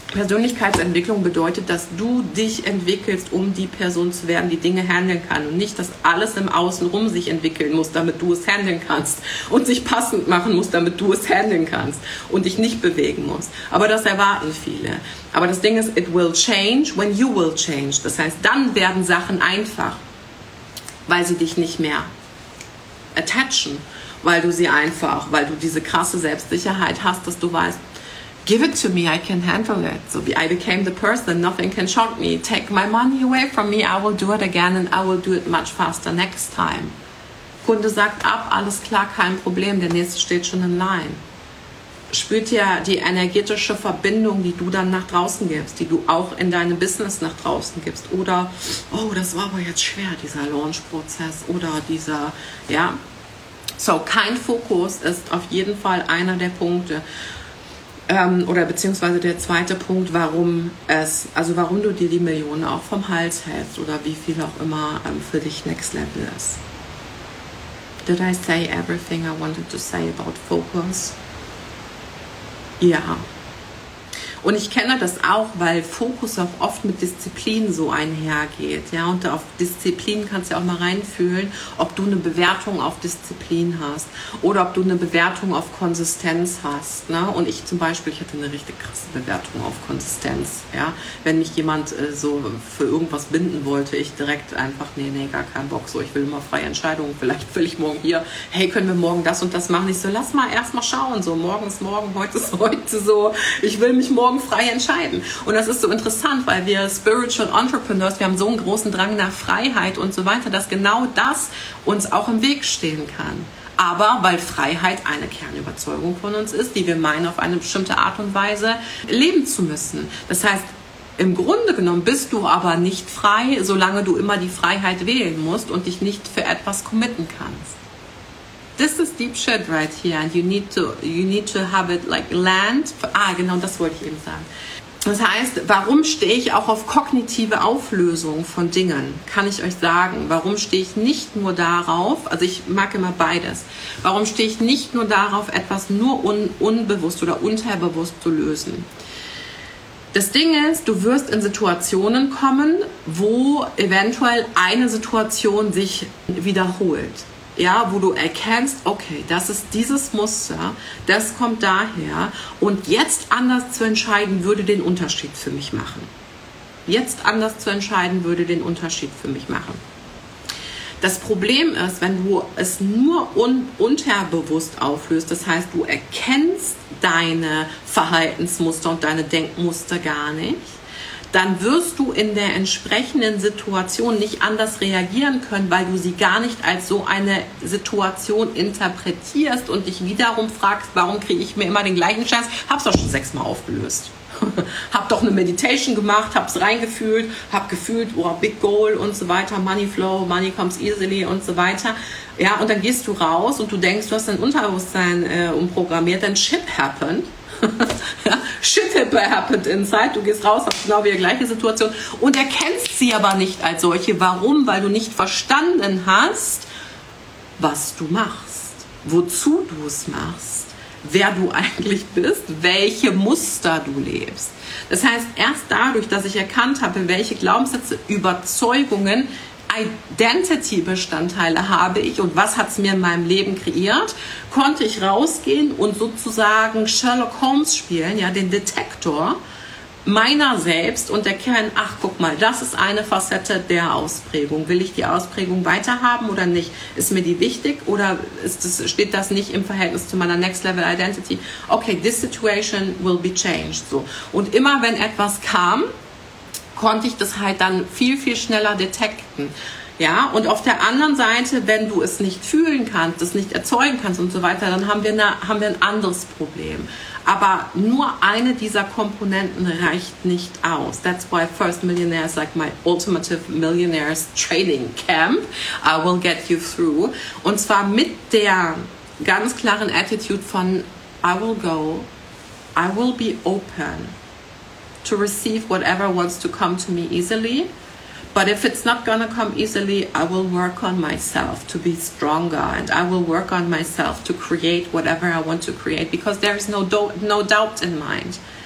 Persönlichkeitsentwicklung bedeutet, dass du dich entwickelst, um die Person zu werden, die Dinge handeln kann und nicht, dass alles im Außenrum sich entwickeln muss, damit du es handeln kannst und sich passend machen muss, damit du es handeln kannst und dich nicht bewegen musst. Aber das erwarten viele. Aber das Ding ist, it will change when you will change. Das heißt, dann werden Sachen einfach, weil sie dich nicht mehr attachen, weil du sie einfach, weil du diese krasse Selbstsicherheit hast, dass du weißt, give it to me, I can handle it. So I became the person, nothing can shock me. Take my money away from me, I will do it again and I will do it much faster next time. Kunde sagt ab, alles klar, kein Problem, der nächste steht schon in line. Spürt ja die energetische Verbindung, die du dann nach draußen gibst, die du auch in deinem Business nach draußen gibst. Oder, oh, das war aber jetzt schwer, dieser Launch-Prozess oder dieser, ja. So, kein Fokus ist auf jeden Fall einer der Punkte. Ähm, oder beziehungsweise der zweite Punkt, warum es, also warum du dir die Millionen auch vom Hals hältst oder wie viel auch immer ähm, für dich Next Level ist. Did I say everything I wanted to say about focus? Ja. Und ich kenne das auch, weil Fokus auch oft mit Disziplin so einhergeht. Ja, und auf Disziplin kannst du auch mal reinfühlen, ob du eine Bewertung auf Disziplin hast oder ob du eine Bewertung auf Konsistenz hast. Ne? Und ich zum Beispiel, ich hatte eine richtig krasse Bewertung auf Konsistenz. Ja? Wenn mich jemand äh, so für irgendwas binden wollte, ich direkt einfach, nee, nee, gar keinen Bock. So, ich will immer freie Entscheidungen. Vielleicht will ich morgen hier, hey, können wir morgen das und das machen? Ich so, lass mal erst mal schauen. So, morgen ist morgen, heute ist heute so. Ich will mich morgen frei entscheiden. Und das ist so interessant, weil wir Spiritual Entrepreneurs, wir haben so einen großen Drang nach Freiheit und so weiter, dass genau das uns auch im Weg stehen kann. Aber weil Freiheit eine Kernüberzeugung von uns ist, die wir meinen, auf eine bestimmte Art und Weise leben zu müssen. Das heißt, im Grunde genommen bist du aber nicht frei, solange du immer die Freiheit wählen musst und dich nicht für etwas committen kannst. This is deep shit right here, and you need to you need to have it like land. Ah, genau, das wollte ich eben sagen. Das heißt, warum stehe ich auch auf kognitive Auflösung von Dingen? Kann ich euch sagen. Warum stehe ich nicht nur darauf, also ich mag immer beides. Warum stehe ich nicht nur darauf, etwas nur un, unbewusst oder unterbewusst zu lösen? Das Ding ist, du wirst in Situationen kommen, wo eventuell eine Situation sich wiederholt. Ja, wo du erkennst, okay, das ist dieses Muster, das kommt daher und jetzt anders zu entscheiden, würde den Unterschied für mich machen. Jetzt anders zu entscheiden, würde den Unterschied für mich machen. Das Problem ist, wenn du es nur un- unterbewusst auflöst, das heißt, du erkennst deine Verhaltensmuster und deine Denkmuster gar nicht, dann wirst du in der entsprechenden Situation nicht anders reagieren können, weil du sie gar nicht als so eine Situation interpretierst und dich wiederum fragst, warum kriege ich mir immer den gleichen Scheiß? Hab's doch schon sechsmal aufgelöst. Hab doch eine Meditation gemacht, hab's reingefühlt, hab gefühlt, oh, Big Goal und so weiter, Money Flow, Money comes easily und so weiter. Ja, und dann gehst du raus und du denkst, du hast dein Unterbewusstsein äh, umprogrammiert, dann shit happened. Ja, shit happened inside, du gehst raus, hast genau die gleiche Situation und erkennst sie aber nicht als solche. Warum? Weil du nicht verstanden hast, was du machst, wozu du es machst, wer du eigentlich bist, welche Muster du lebst. Das heißt, erst dadurch, dass ich erkannt habe, welche Glaubenssätze, Überzeugungen, Identity-Bestandteile habe ich und was hat es mir in meinem Leben kreiert, konnte ich rausgehen und sozusagen Sherlock Holmes spielen, ja, den Detektor meiner selbst und erkennen, ach, guck mal, das ist eine Facette der Ausprägung. Will ich die Ausprägung weiterhaben oder nicht? Ist mir die wichtig oder ist das, steht das nicht im Verhältnis zu meiner Next Level Identity? Okay, this situation will be changed. So. Und immer wenn etwas kam, konnte ich das halt dann viel, viel schneller detekten. Ja, und auf der anderen Seite, wenn du es nicht fühlen kannst, es nicht erzeugen kannst und so weiter, dann haben wir, eine, haben wir ein anderes Problem. Aber nur eine dieser Komponenten reicht nicht aus. That's why First Millionaire is like my ultimate millionaires training camp. I will get you through. Und zwar mit der ganz klaren Attitude von I will go, I will be open to receive whatever wants to come to me easily. But if it's not gonna come easily, I will work on myself to be stronger and I will work on myself to create whatever I want to create because there is no, do- no doubt in mind.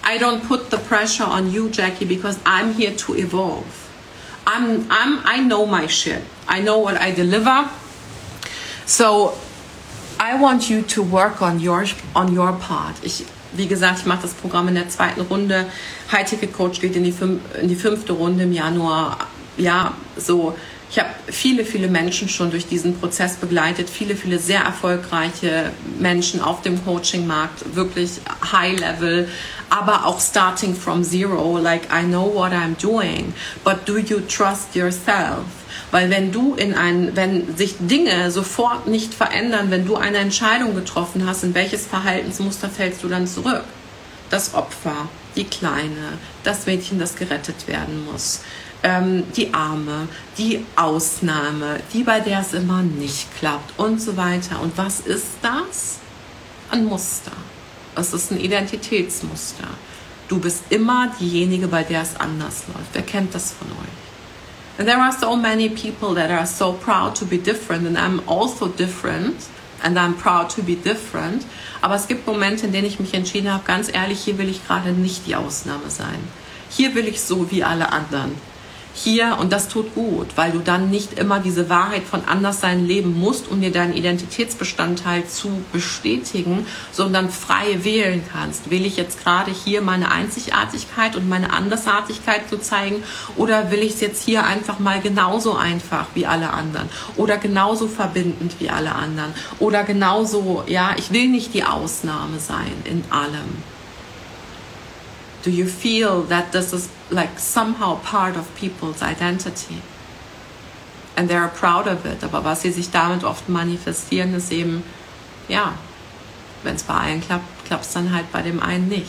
I don't put the pressure on you, Jackie, because I'm here to evolve. I'm, I'm, I know my shit. I know what I deliver. So I want you to work on your, on your part. Ich, wie gesagt, ich mache das Programm in der zweiten Runde. High Ticket Coach geht in die, fünf, in die fünfte Runde im Januar. Ja, so. Ich habe viele, viele Menschen schon durch diesen Prozess begleitet. Viele, viele sehr erfolgreiche Menschen auf dem Coaching-Markt. Wirklich High Level. Aber auch starting from zero. Like, I know what I'm doing. But do you trust yourself? Weil wenn du in ein, wenn sich Dinge sofort nicht verändern, wenn du eine Entscheidung getroffen hast, in welches Verhaltensmuster fällst du dann zurück? Das Opfer, die Kleine, das Mädchen, das gerettet werden muss, ähm, die Arme, die Ausnahme, die, bei der es immer nicht klappt und so weiter. Und was ist das? Ein Muster. Es ist ein Identitätsmuster. Du bist immer diejenige, bei der es anders läuft. Wer kennt das von euch? And there are so many people that are so proud to be different, and I'm also different, and I'm proud to be different. Aber es gibt Momente, in denen ich mich entschieden habe, ganz ehrlich, hier will ich gerade nicht die Ausnahme sein. Hier will ich so wie alle anderen. Hier, und das tut gut, weil du dann nicht immer diese Wahrheit von Anderssein leben musst, um dir deinen Identitätsbestandteil zu bestätigen, sondern frei wählen kannst. Will ich jetzt gerade hier meine Einzigartigkeit und meine Andersartigkeit zu zeigen, oder will ich es jetzt hier einfach mal genauso einfach wie alle anderen oder genauso verbindend wie alle anderen oder genauso, ja, ich will nicht die Ausnahme sein in allem. Do you feel that this is like somehow part of people's identity? And they are proud of it. Aber was sie sich damit oft manifestieren, ist eben, ja, wenn es bei einem klappt, klappt es dann halt bei dem einen nicht.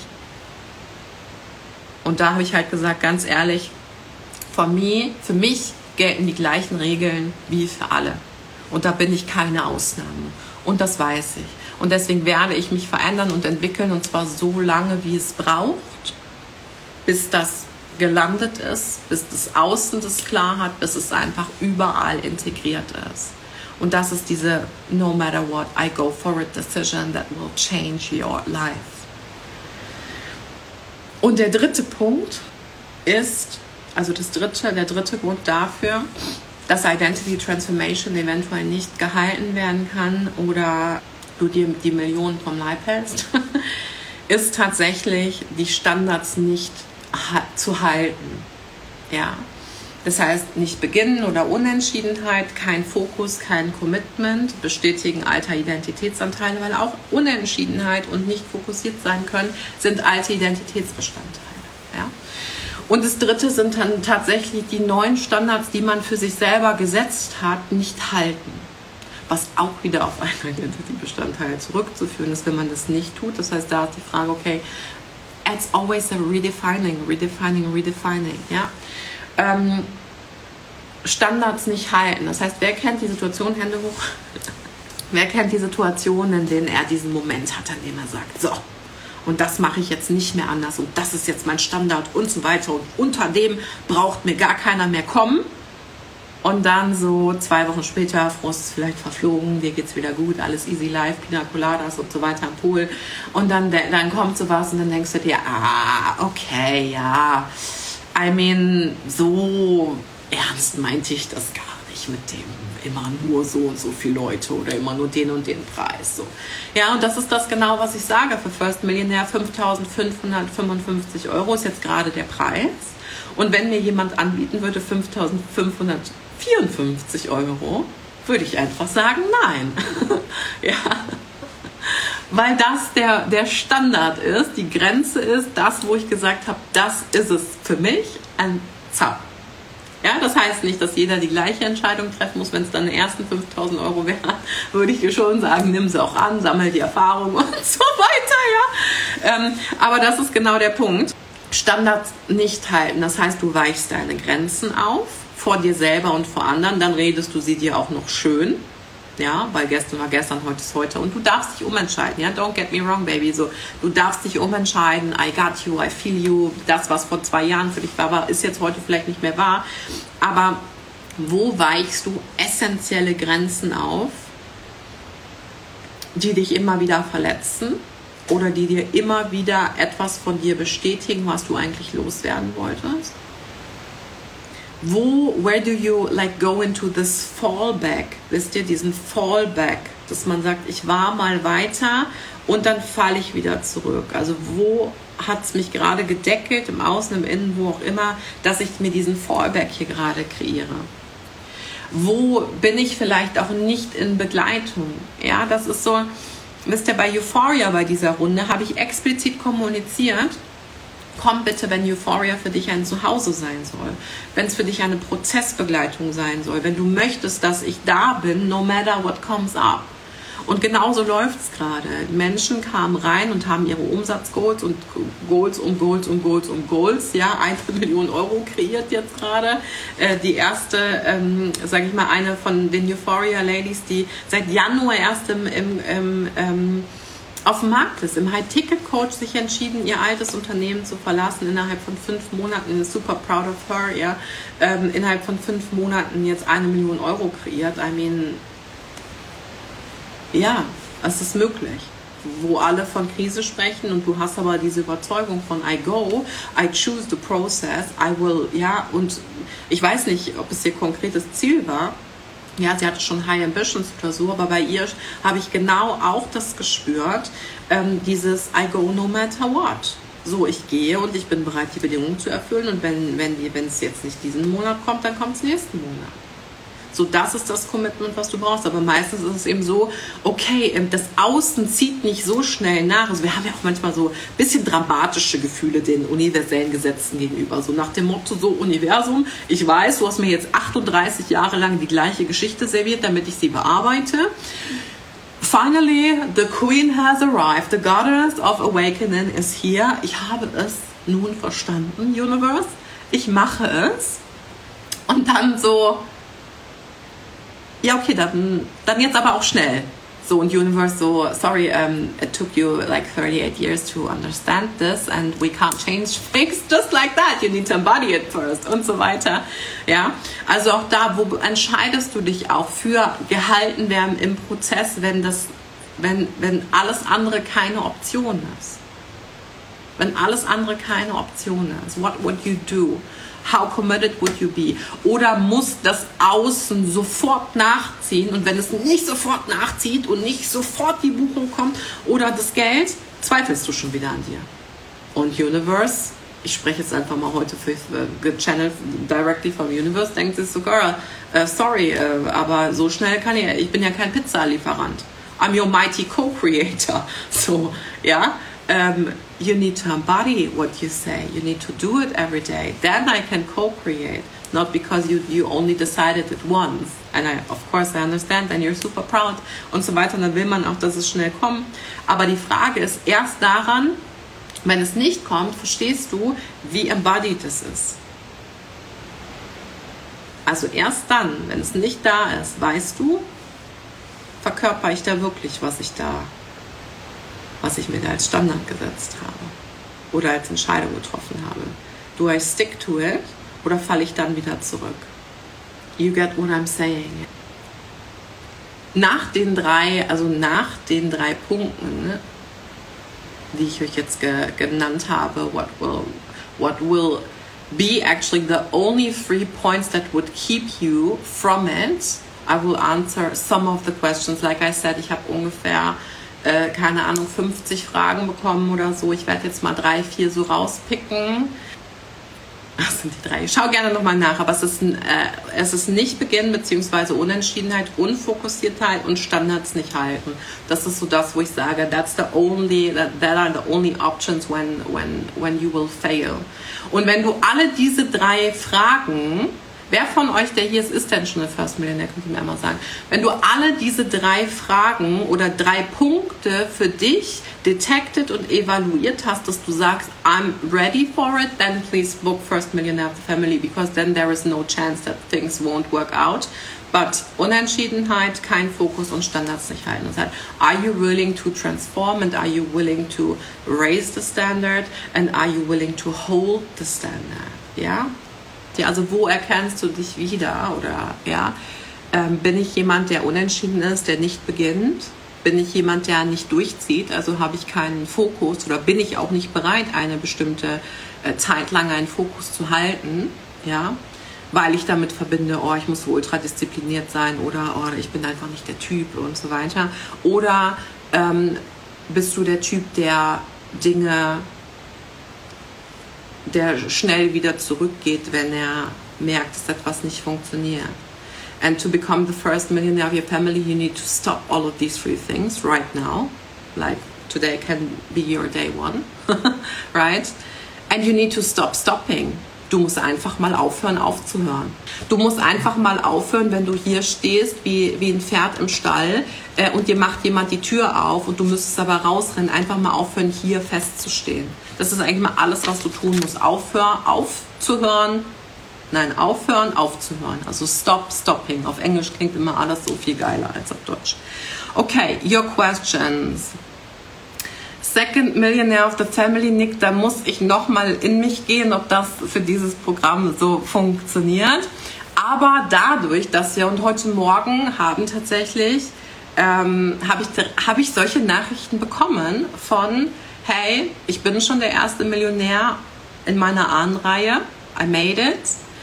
Und da habe ich halt gesagt, ganz ehrlich, for me, für mich gelten die gleichen Regeln wie für alle. Und da bin ich keine Ausnahme. Und das weiß ich. Und deswegen werde ich mich verändern und entwickeln, und zwar so lange, wie es braucht, bis das gelandet ist, bis das Außen das klar hat, bis es einfach überall integriert ist. Und das ist diese no matter what, I go for it decision that will change your life. Und der dritte Punkt ist, also das dritte, der dritte Grund dafür, dass Identity Transformation eventuell nicht gehalten werden kann oder du dir die Millionen vom Leib hältst, ist tatsächlich, die Standards nicht zu halten. Ja? Das heißt, nicht beginnen oder Unentschiedenheit, kein Fokus, kein Commitment, bestätigen alter Identitätsanteile, weil auch Unentschiedenheit und nicht fokussiert sein können, sind alte Identitätsbestandteile. Ja? Und das dritte sind dann tatsächlich die neuen Standards, die man für sich selber gesetzt hat, nicht halten. Was auch wieder auf einen Identity-Bestandteil zurückzuführen ist, wenn man das nicht tut. Das heißt, da ist die Frage, okay, it's always a redefining, redefining, redefining. Ja? Ähm, Standards nicht halten. Das heißt, wer kennt die Situation, Hände hoch? Wer kennt die Situation, in denen er diesen Moment hat, an dem er sagt, so, und das mache ich jetzt nicht mehr anders und das ist jetzt mein Standard und so weiter und unter dem braucht mir gar keiner mehr kommen. Und dann so zwei Wochen später, Frust ist vielleicht verflogen, dir geht's wieder gut, alles easy life, Pina Coladas und so weiter am Pool. Und dann, dann kommt sowas und dann denkst du dir, ah, okay, ja, I mean, so ernst meinte ich das gar nicht mit dem immer nur so und so viele Leute oder immer nur den und den Preis. So. Ja, und das ist das genau, was ich sage. Für First Millionaire fünftausendfünfhundertfünfundfünfzig Euro ist jetzt gerade der Preis. Und wenn mir jemand anbieten würde fünftausendfünfhundertvierundfünfzig Euro, würde ich einfach sagen, nein. Ja. Weil das der, der Standard ist, die Grenze ist, das, wo ich gesagt habe, das ist es für mich, ein Zau. Ja, das heißt nicht, dass jeder die gleiche Entscheidung treffen muss. Wenn es dann die ersten fünftausend Euro wären, würde ich dir schon sagen, nimm sie auch an, sammel die Erfahrung und so weiter. Ja. Ähm, aber das ist genau der Punkt. Standards nicht halten. Das heißt, du weichst deine Grenzen auf vor dir selber und vor anderen. Dann redest du sie dir auch noch schön. Ja, weil gestern war gestern, heute ist heute. Und du darfst dich umentscheiden. Ja, don't get me wrong, baby. So, du darfst dich umentscheiden. I got you, I feel you. Das, was vor zwei Jahren für dich war, war, ist jetzt heute vielleicht nicht mehr wahr. Aber wo weichst du essentielle Grenzen auf, die dich immer wieder verletzen? oder die dir immer wieder etwas von dir bestätigen, was du eigentlich loswerden wolltest? Wo, where do you like go into this fallback? Wisst ihr, diesen Fallback, dass man sagt, ich war mal weiter und dann falle ich wieder zurück. Also wo hat es mich gerade gedeckelt, im Außen, im Innen, wo auch immer, dass ich mir diesen Fallback hier gerade kreiere? Wo bin ich vielleicht auch nicht in Begleitung? Ja, das ist so, wisst ihr, bei Euphoria, bei dieser Runde, habe ich explizit kommuniziert, komm bitte, wenn Euphoria für dich ein Zuhause sein soll, wenn es für dich eine Prozessbegleitung sein soll, wenn du möchtest, dass ich da bin, no matter what comes up. Und genauso läuft es gerade. Menschen kamen rein und haben ihre Umsatzgoals und Goals um Goals um Goals um Goals, ja, eine Million Euro kreiert jetzt gerade. Äh, die erste, ähm, sage ich mal, eine von den Euphoria Ladies, die seit Januar erst im, im, im ähm, auf dem Markt ist, im High-Ticket-Coach sich entschieden, ihr altes Unternehmen zu verlassen, innerhalb von fünf Monaten, super proud of her, ja, ähm, innerhalb von fünf Monaten jetzt eine Million Euro kreiert. I mean, ja, es ist möglich. Wo alle von Krise sprechen und du hast aber diese Überzeugung von I go, I choose the process, I will, ja, und ich weiß nicht, ob es ihr konkretes Ziel war. Ja, sie hatte schon High Ambitions oder so, aber bei ihr habe ich genau auch das gespürt, ähm, dieses I go no matter what. So, ich gehe und ich bin bereit, die Bedingungen zu erfüllen und wenn wenn die, wenn es jetzt nicht diesen Monat kommt, dann kommt es nächsten Monat. So, das ist das Commitment, was du brauchst. Aber meistens ist es eben so, okay, das Außen zieht nicht so schnell nach. Also wir haben ja auch manchmal so ein bisschen dramatische Gefühle den universellen Gesetzen gegenüber. So nach dem Motto, so Universum, ich weiß, du hast mir jetzt achtunddreißig Jahre lang die gleiche Geschichte serviert, damit ich sie bearbeite. Finally, the Queen has arrived. The Goddess of Awakening is here. Ich habe es nun verstanden, Universe. Ich mache es. Und dann so... Ja, okay, dann, dann jetzt aber auch schnell. So, und Universe so, sorry, um, it took you like thirty-eight years to understand this and we can't change things just like that. You need to embody it first und so weiter. Ja, also auch da, wo entscheidest du dich auch für gehalten werden im Prozess, wenn das, wenn, wenn alles andere keine Option ist. Wenn alles andere keine Option ist. What would you do? How committed would you be? Oder muss das Außen sofort nachziehen und wenn es nicht sofort nachzieht und nicht sofort die Buchung kommt oder das Geld, zweifelst du schon wieder an dir. Und Universe, ich spreche jetzt einfach mal heute für gechannelt directly from Universe, denkt sich so, girl, uh, sorry, uh, aber so schnell kann ich, ich bin ja kein Pizzalieferant. I'm your mighty co-creator. So, ja. Um, you need to embody what you say. You need to do it every day. Then I can co-create, not because you you only decided it once. And I, of course, I understand. And you're super proud und so weiter. Und dann will man auch, dass es schnell kommt. Aber die Frage ist erst daran, wenn es nicht kommt, verstehst du, wie embodied es ist. Also erst dann, wenn es nicht da ist, weißt du, verkörper ich da wirklich, was ich da was ich mir da als Standard gesetzt habe oder als Entscheidung getroffen habe. Do I stick to it oder falle ich dann wieder zurück? You get what I'm saying. Nach den drei, also nach den drei Punkten, ne, die ich euch jetzt ge- genannt habe, what will, what will be actually the only three points that would keep you from it, I will answer some of the questions. Like I said, ich habe ungefähr Äh, keine Ahnung, fünfzig Fragen bekommen oder so. Ich werde jetzt mal drei, vier so rauspicken. Das sind die drei. Schau gerne nochmal nach, aber es ist, äh, es ist nicht Beginn bzw. Unentschiedenheit, Unfokussiertheit und Standards nicht halten. Das ist so das, wo ich sage, that's the only, that, that are the only options when, when, when you will fail. Und wenn du alle diese drei Fragen, wer von euch, der hier ist, ist denn schon ein First Millionaire? Könnt ihr mir einmal sagen. Wenn du alle diese drei Fragen oder drei Punkte für dich detected und evaluiert hast, dass du sagst, I'm ready for it, then please book First Millionaire Family, because then there is no chance that things won't work out. But Unentschiedenheit, kein Fokus und Standards nicht halten. Das heißt, are you willing to transform and are you willing to raise the standard and are you willing to hold the standard? Ja? Ja, also wo erkennst du dich wieder? Oder ja, ähm, bin ich jemand, der unentschieden ist, der nicht beginnt? bin ich jemand, der nicht durchzieht, also habe ich keinen Fokus oder bin ich auch nicht bereit, eine bestimmte äh, Zeit lang einen Fokus zu halten, ja, weil ich damit verbinde, oh, ich muss so ultra diszipliniert sein oder oh, ich bin einfach nicht der Typ und so weiter. Oder ähm, bist du der Typ, der Dinge, der schnell wieder zurückgeht, wenn er merkt, dass etwas nicht funktioniert. And to become the first millionaire of your family, you need to stop all of these three things right now. Like today can be your day one, right? And you need to stop stopping. Du musst einfach mal aufhören, aufzuhören. Du musst einfach mal aufhören, wenn du hier stehst, wie, wie ein Pferd im Stall, äh, und dir macht jemand die Tür auf und du müsstest aber rausrennen. Einfach mal aufhören, hier festzustehen. Das ist eigentlich mal alles, was du tun musst. Aufhören, aufzuhören. Nein, aufhören, aufzuhören. Also stop, stopping. Auf Englisch klingt immer alles so viel geiler als auf Deutsch. Okay, your questions. Second Millionaire of the Family, Nick, da muss ich nochmal in mich gehen, ob das für dieses Programm so funktioniert. Aber dadurch, dass wir und heute Morgen haben tatsächlich, ähm, habe ich, hab ich solche Nachrichten bekommen von, hey, ich bin schon der erste Millionär in meiner Ahnenreihe, I made it.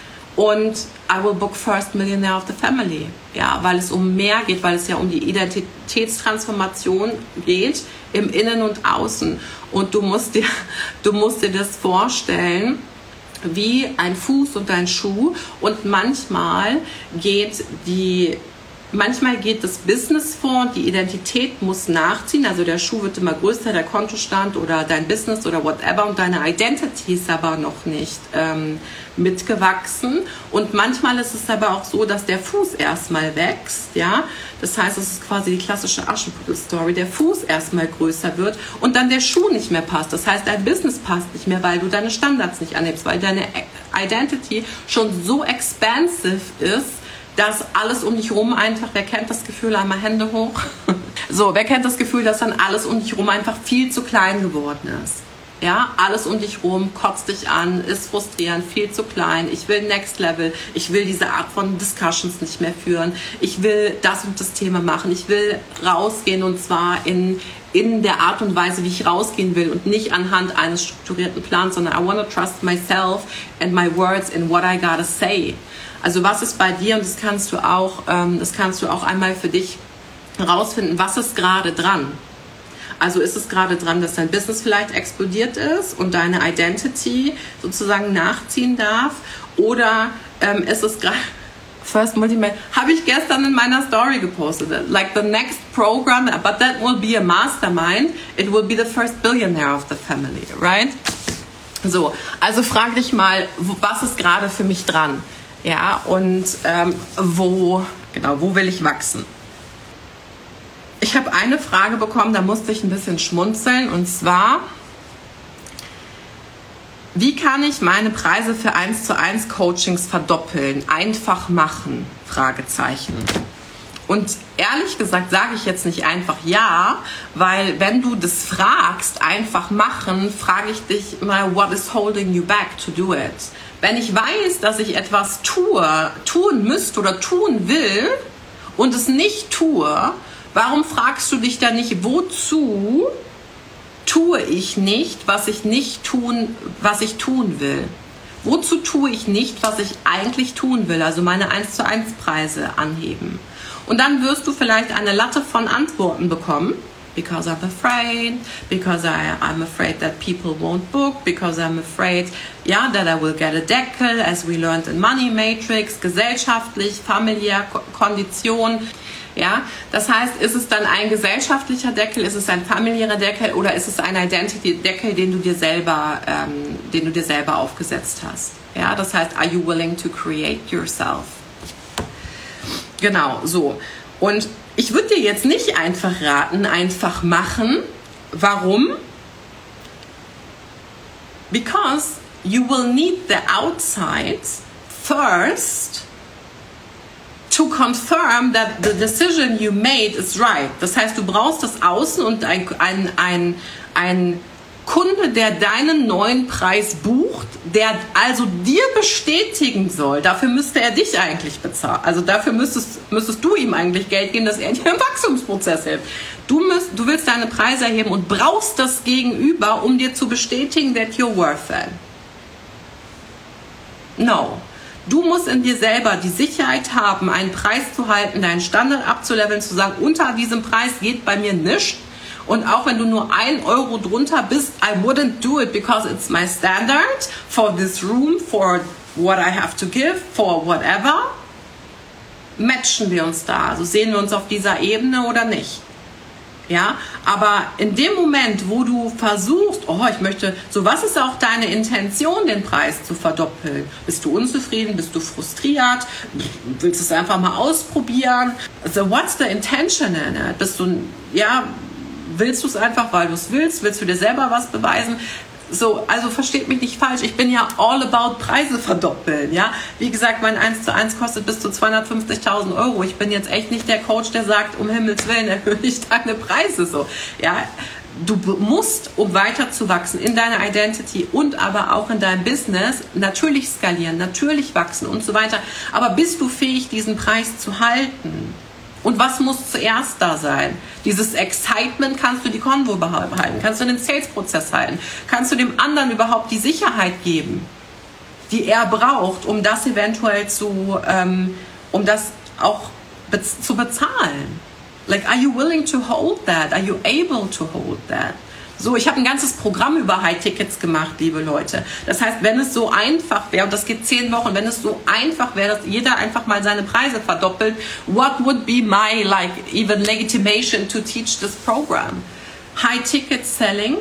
Und I will book first millionaire of the family. Ja, weil es um mehr geht, weil es ja um die Identitätstransformation geht, im Innen und Außen. Und du musst dir, du musst dir das vorstellen, wie ein Fuß und ein Schuh. Und manchmal geht die, manchmal geht das Business vor und die Identität muss nachziehen. Also der Schuh wird immer größer, der Kontostand oder dein Business oder whatever. Und deine Identity ist aber noch nicht ähm, mitgewachsen. Und manchmal ist es aber auch so, dass der Fuß erstmal wächst, ja. Das heißt, es ist quasi die klassische Aschenputtel-Story. Der Fuß erstmal größer wird und dann der Schuh nicht mehr passt. Das heißt, dein Business passt nicht mehr, weil du deine Standards nicht annimmst, weil deine Identity schon so expansive ist, dass alles um dich rum einfach, wer kennt das Gefühl, einmal Hände hoch. So, wer kennt das Gefühl, dass dann alles um dich rum einfach viel zu klein geworden ist? Ja, alles um dich rum, kotzt dich an, ist frustrierend, viel zu klein. Ich will Next Level, ich will diese Art von Discussions nicht mehr führen. Ich will das und das Thema machen. Ich will rausgehen und zwar in, in der Art und Weise, wie ich rausgehen will und nicht anhand eines strukturierten Plans, sondern I want to trust myself and my words in what I gotta say. Also was ist bei dir, und das kannst du auch, ähm, das kannst du auch einmal für dich herausfinden, was ist gerade dran? Also ist es gerade dran, dass dein Business vielleicht explodiert ist und deine Identity sozusagen nachziehen darf? Oder ähm, ist es gerade... First Multimail, habe ich gestern in meiner Story gepostet. Like the next program, but that will be a mastermind. It will be the first billionaire of the family, right? So, also frag dich mal, was ist gerade für mich dran? Ja, und ähm, wo, genau, wo will ich wachsen? Ich habe eine Frage bekommen, da musste ich ein bisschen schmunzeln, und zwar, wie kann ich meine Preise für eins zu eins Coachings verdoppeln? Einfach machen? Fragezeichen. Und ehrlich gesagt sage ich jetzt nicht einfach ja, weil wenn du das fragst, einfach machen, frage ich dich mal, what is holding you back to do it? Wenn ich weiß, dass ich etwas tue, tun müsste oder tun will und es nicht tue, warum fragst du dich dann nicht, wozu tue ich nicht, was ich nicht tun, was ich tun will? Wozu tue ich nicht, was ich eigentlich tun will? Also meine eins zu eins Preise anheben. Und dann wirst du vielleicht eine Latte von Antworten bekommen. Because I'm afraid, because I, I'm afraid that people won't book, because I'm afraid, yeah, that I will get a Deckel, as we learned in Money Matrix, gesellschaftlich, familiär, Kondition. Ja, das heißt, ist es dann ein gesellschaftlicher Deckel, ist es ein familiärer Deckel oder ist es ein Identity-Deckel, den du dir selber, ähm, den du dir selber aufgesetzt hast? Ja, das heißt, are you willing to create yourself? Genau, so. Und ich würde dir jetzt nicht einfach raten, einfach machen. Warum? Because you will need the outside first to confirm that the decision you made is right. Das heißt, du brauchst das Außen und ein, ein, ein, ein Kunde, der deinen neuen Preis bucht, der also dir bestätigen soll, dafür müsste er dich eigentlich bezahlen. Also dafür müsstest, müsstest du ihm eigentlich Geld geben, dass er dir im Wachstumsprozess hilft. Du, müsst, du willst deine Preise erheben und brauchst das Gegenüber, um dir zu bestätigen, that you're worth it. No. Du musst in dir selber die Sicherheit haben, einen Preis zu halten, deinen Standard abzuleveln, zu sagen, unter diesem Preis geht bei mir nichts. Und auch wenn du nur ein Euro drunter bist, I wouldn't do it because it's my standard for this room, for what I have to give, for whatever. Matchen wir uns da? Also sehen wir uns auf dieser Ebene oder nicht? Ja, aber in dem Moment, wo du versuchst, oh, ich möchte, so was ist auch deine Intention, den Preis zu verdoppeln? Bist du unzufrieden? Bist du frustriert? Willst du es einfach mal ausprobieren? So what's the intention in it? Bist du, ja, willst du es einfach, weil du es willst? Willst du dir selber was beweisen? So, also versteht mich nicht falsch, ich bin ja all about Preise verdoppeln, ja. Wie gesagt, mein eins zu eins kostet bis zu zweihundertfünfzigtausend Euro. Ich bin jetzt echt nicht der Coach, der sagt, um Himmels Willen erhöhe ich deine Preise, so, ja. Du musst, um weiter zu wachsen in deiner Identity und aber auch in deinem Business, natürlich skalieren, natürlich wachsen und so weiter. Aber bist du fähig, diesen Preis zu halten? Und was muss zuerst da sein? Dieses Excitement, kannst du die Konvo behalten? Kannst du den Sales-Prozess halten? Kannst du dem anderen überhaupt die Sicherheit geben, die er braucht, um das eventuell zu, ähm, um das auch be- zu bezahlen? Like, are you willing to hold that? Are you able to hold that? So, ich habe ein ganzes Programm über High-Tickets gemacht, liebe Leute. Das heißt, wenn es so einfach wäre, und das geht zehn Wochen, wenn es so einfach wäre, dass jeder einfach mal seine Preise verdoppelt, what would be my, like, even legitimation to teach this program? High-Ticket-Selling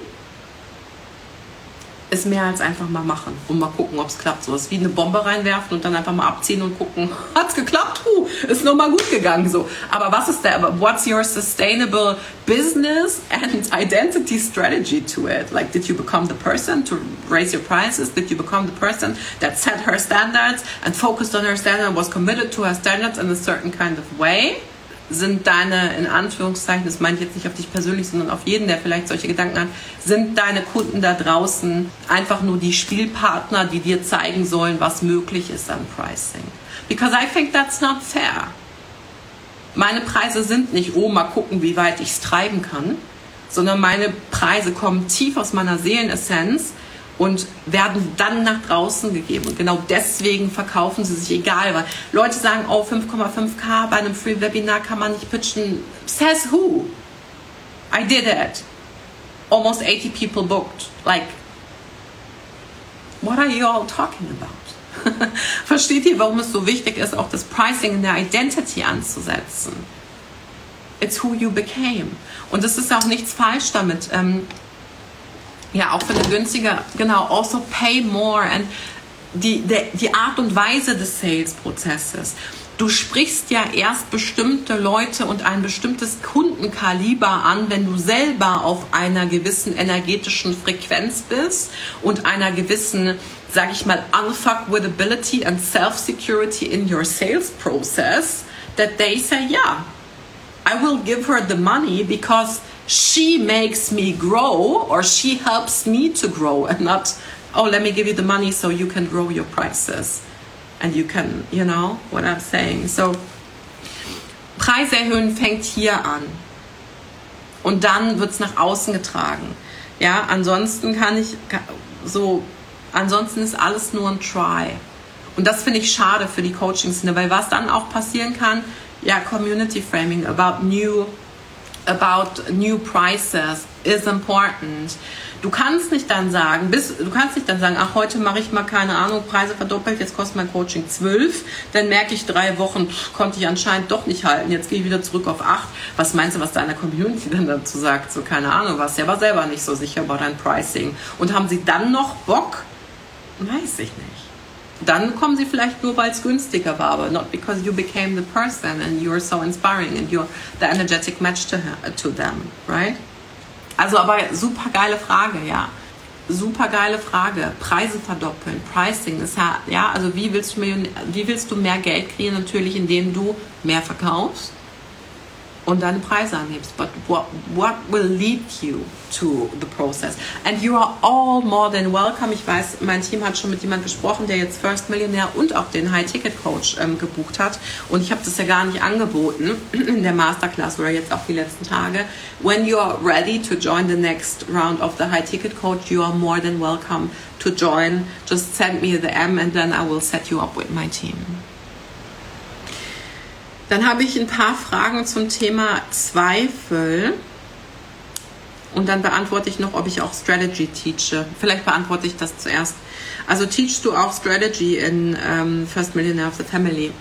ist mehr als einfach mal machen und mal gucken, ob es klappt. So ist wie eine Bombe reinwerfen und dann einfach mal abziehen und gucken, hat's geklappt? Huh, ist nochmal gut gegangen. So. Aber was ist der, what's your sustainable business and identity strategy to it? Like, did you become the person to raise your prices? Did you become the person that set her standards and focused on her standards and was committed to her standards in a certain kind of way? Sind deine, in Anführungszeichen, das meine ich jetzt nicht auf dich persönlich, sondern auf jeden, der vielleicht solche Gedanken hat, sind deine Kunden da draußen einfach nur die Spielpartner, die dir zeigen sollen, was möglich ist an Pricing? Because I think that's not fair. Meine Preise sind nicht, oh, mal gucken, wie weit ich es treiben kann, sondern meine Preise kommen tief aus meiner Seelenessenz und werden dann nach draußen gegeben. Und genau deswegen verkaufen sie sich, egal. Weil Leute sagen, oh, fünf Komma fünf K bei einem Free-Webinar kann man nicht pitchen. Says who? I did it. Almost eighty people booked. Like, what are you all talking about? Versteht ihr, warum es so wichtig ist, auch das Pricing in der Identity anzusetzen? It's who you became. Und es ist auch nichts falsch damit. Ähm, Ja, auch für eine günstige, genau, also pay more. Und die, die, die Art und Weise des Sales-Prozesses. Du sprichst ja erst bestimmte Leute und ein bestimmtes Kundenkaliber an, wenn du selber auf einer gewissen energetischen Frequenz bist und einer gewissen, sag ich mal, unfuckwithability and self-security in your sales process, that they say, yeah, I will give her the money because she makes me grow, or she helps me to grow, and not, oh, let me give you the money so you can grow your prices. And you can, you know what I'm saying. So, Preise erhöhen fängt hier an. Und dann wird es nach außen getragen. Ja, ansonsten kann ich, so, ansonsten ist alles nur ein Try. Und das finde ich schade für die Coaching-Szene, weil was dann auch passieren kann, ja, Community Framing, about new about new prices is important. Du kannst nicht dann sagen, bis, du kannst nicht dann sagen, ach, heute mache ich mal, keine Ahnung, Preise verdoppelt, jetzt kostet mein Coaching zwölf, dann merke ich, drei Wochen pff, konnte ich anscheinend doch nicht halten, jetzt gehe ich wieder zurück auf acht. Was meinst du, was deine Community dann dazu sagt? So, keine Ahnung, was, ja, aber selber nicht so sicher über dein Pricing. Und haben sie dann noch Bock? Weiß ich nicht. Dann kommen sie vielleicht nur, weil es günstiger war, aber not because you became the person and you're so inspiring and you're the energetic match to, her, to them, right? Also, aber super geile Frage, ja. Super geile Frage. Preise verdoppeln, Pricing ist ja, ja, also wie willst du, wie willst du mehr Geld kriegen? Natürlich, indem du mehr verkaufst und deine Preise anhebst. But what, what will lead you to the process? And you are all more than welcome. Ich weiß, mein Team hat schon mit jemandem gesprochen, der jetzt First Millionaire und auch den High-Ticket-Coach ähm, gebucht hat. Und ich habe das ja gar nicht angeboten in der Masterclass oder jetzt auch die letzten Tage. When you are ready to join the next round of the High-Ticket-Coach, you are more than welcome to join. Just send me the M and then I will set you up with my team. Dann habe ich ein paar Fragen zum Thema Zweifel und dann beantworte ich noch, ob ich auch Strategy teache. Vielleicht beantworte ich das zuerst. Also teachst du auch Strategy in ähm, First Millionaire of the Family?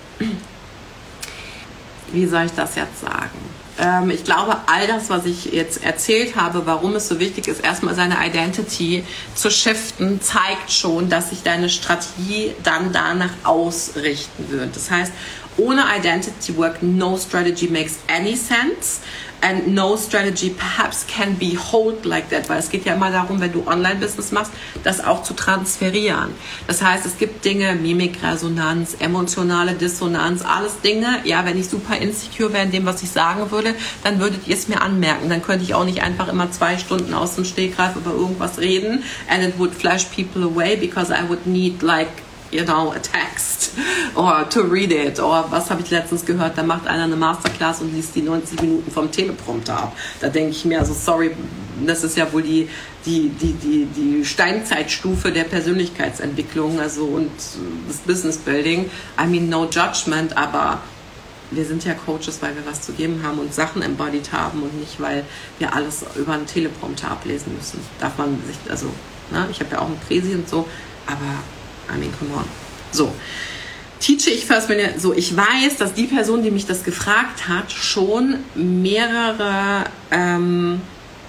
Wie soll ich das jetzt sagen? Ähm, ich glaube, all das, was ich jetzt erzählt habe, warum es so wichtig ist, erstmal seine Identity zu shiften, zeigt schon, dass sich deine Strategie dann danach ausrichten wird. Das heißt, ohne Identity Work, no strategy makes any sense and no strategy perhaps can be hold like that, weil es geht ja immer darum, wenn du Online-Business machst, das auch zu transferieren. Das heißt, es gibt Dinge, Mimikresonanz, emotionale Dissonanz, alles Dinge, ja, wenn ich super insecure wäre in dem, was ich sagen würde, dann würdet ihr es mir anmerken. Dann könnte ich auch nicht einfach immer zwei Stunden aus dem Stegreif über irgendwas reden and it would flash people away because I would need like you know, a text or to read it. Or was habe ich letztens gehört, da macht einer eine Masterclass und liest die neunzig Minuten vom Teleprompter ab. Da denke ich mir, also sorry, das ist ja wohl die, die, die, die, die Steinzeitstufe der Persönlichkeitsentwicklung, also und das Business Building. I mean, no judgment, aber wir sind ja Coaches, weil wir was zu geben haben und Sachen embodied haben und nicht, weil wir alles über einen Teleprompter ablesen müssen. Darf man sich, also, ne, ich habe ja auch ein Präsi und so, aber I mean, come on. So, teache ich First Millionaire. So, ich weiß, dass die Person, die mich das gefragt hat, schon mehrere ähm,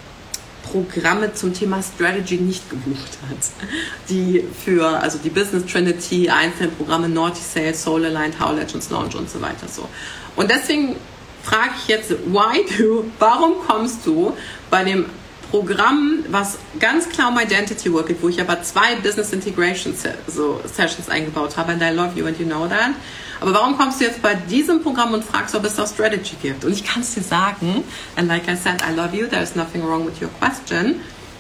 Programme zum Thema Strategy nicht gebucht hat. Die für, also die Business Trinity, einzelne Programme, Naughty Sales, Soul Aligned, How Legends Launch und so weiter. So. Und deswegen frage ich jetzt, why do, warum kommst du bei dem Programm, was ganz klar um Identity Work geht, wo ich aber zwei Business Integration so Sessions eingebaut habe, and I love you and you know that. Aber warum kommst du jetzt bei diesem Programm und fragst, ob es auch Strategy gibt? Und ich kann es dir sagen, and like I said, I love you, there's nothing wrong with your question,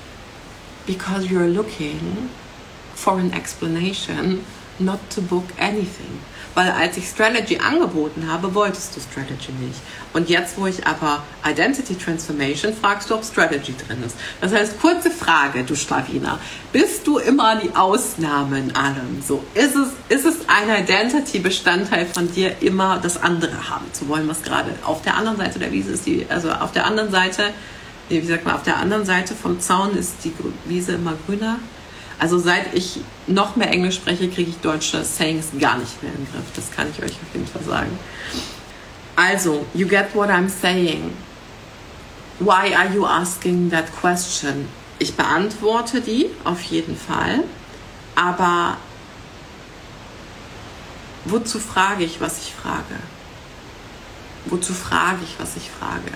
because you're looking for an explanation, not to book anything. Weil als ich Strategy angeboten habe, wolltest du Strategy nicht. Und jetzt, wo ich aber Identity Transformation, fragst du, ob Strategy drin ist. Das heißt, kurze Frage, du Schlawiner. Bist du immer die Ausnahme in allem? So, ist es, ist es ein Identity-Bestandteil von dir, immer das andere haben zu wollen, was gerade auf der anderen Seite der Wiese ist, die, also auf der anderen Seite, wie sagt man, auf der anderen Seite vom Zaun ist die Wiese immer grüner? Also seit ich noch mehr Englisch spreche, kriege ich deutsche Sayings gar nicht mehr im Griff. Das kann ich euch auf jeden Fall sagen. Also, you get what I'm saying. Why are you asking that question? Ich beantworte die auf jeden Fall. Aber wozu frage ich, was ich frage? Wozu frage ich, was ich frage?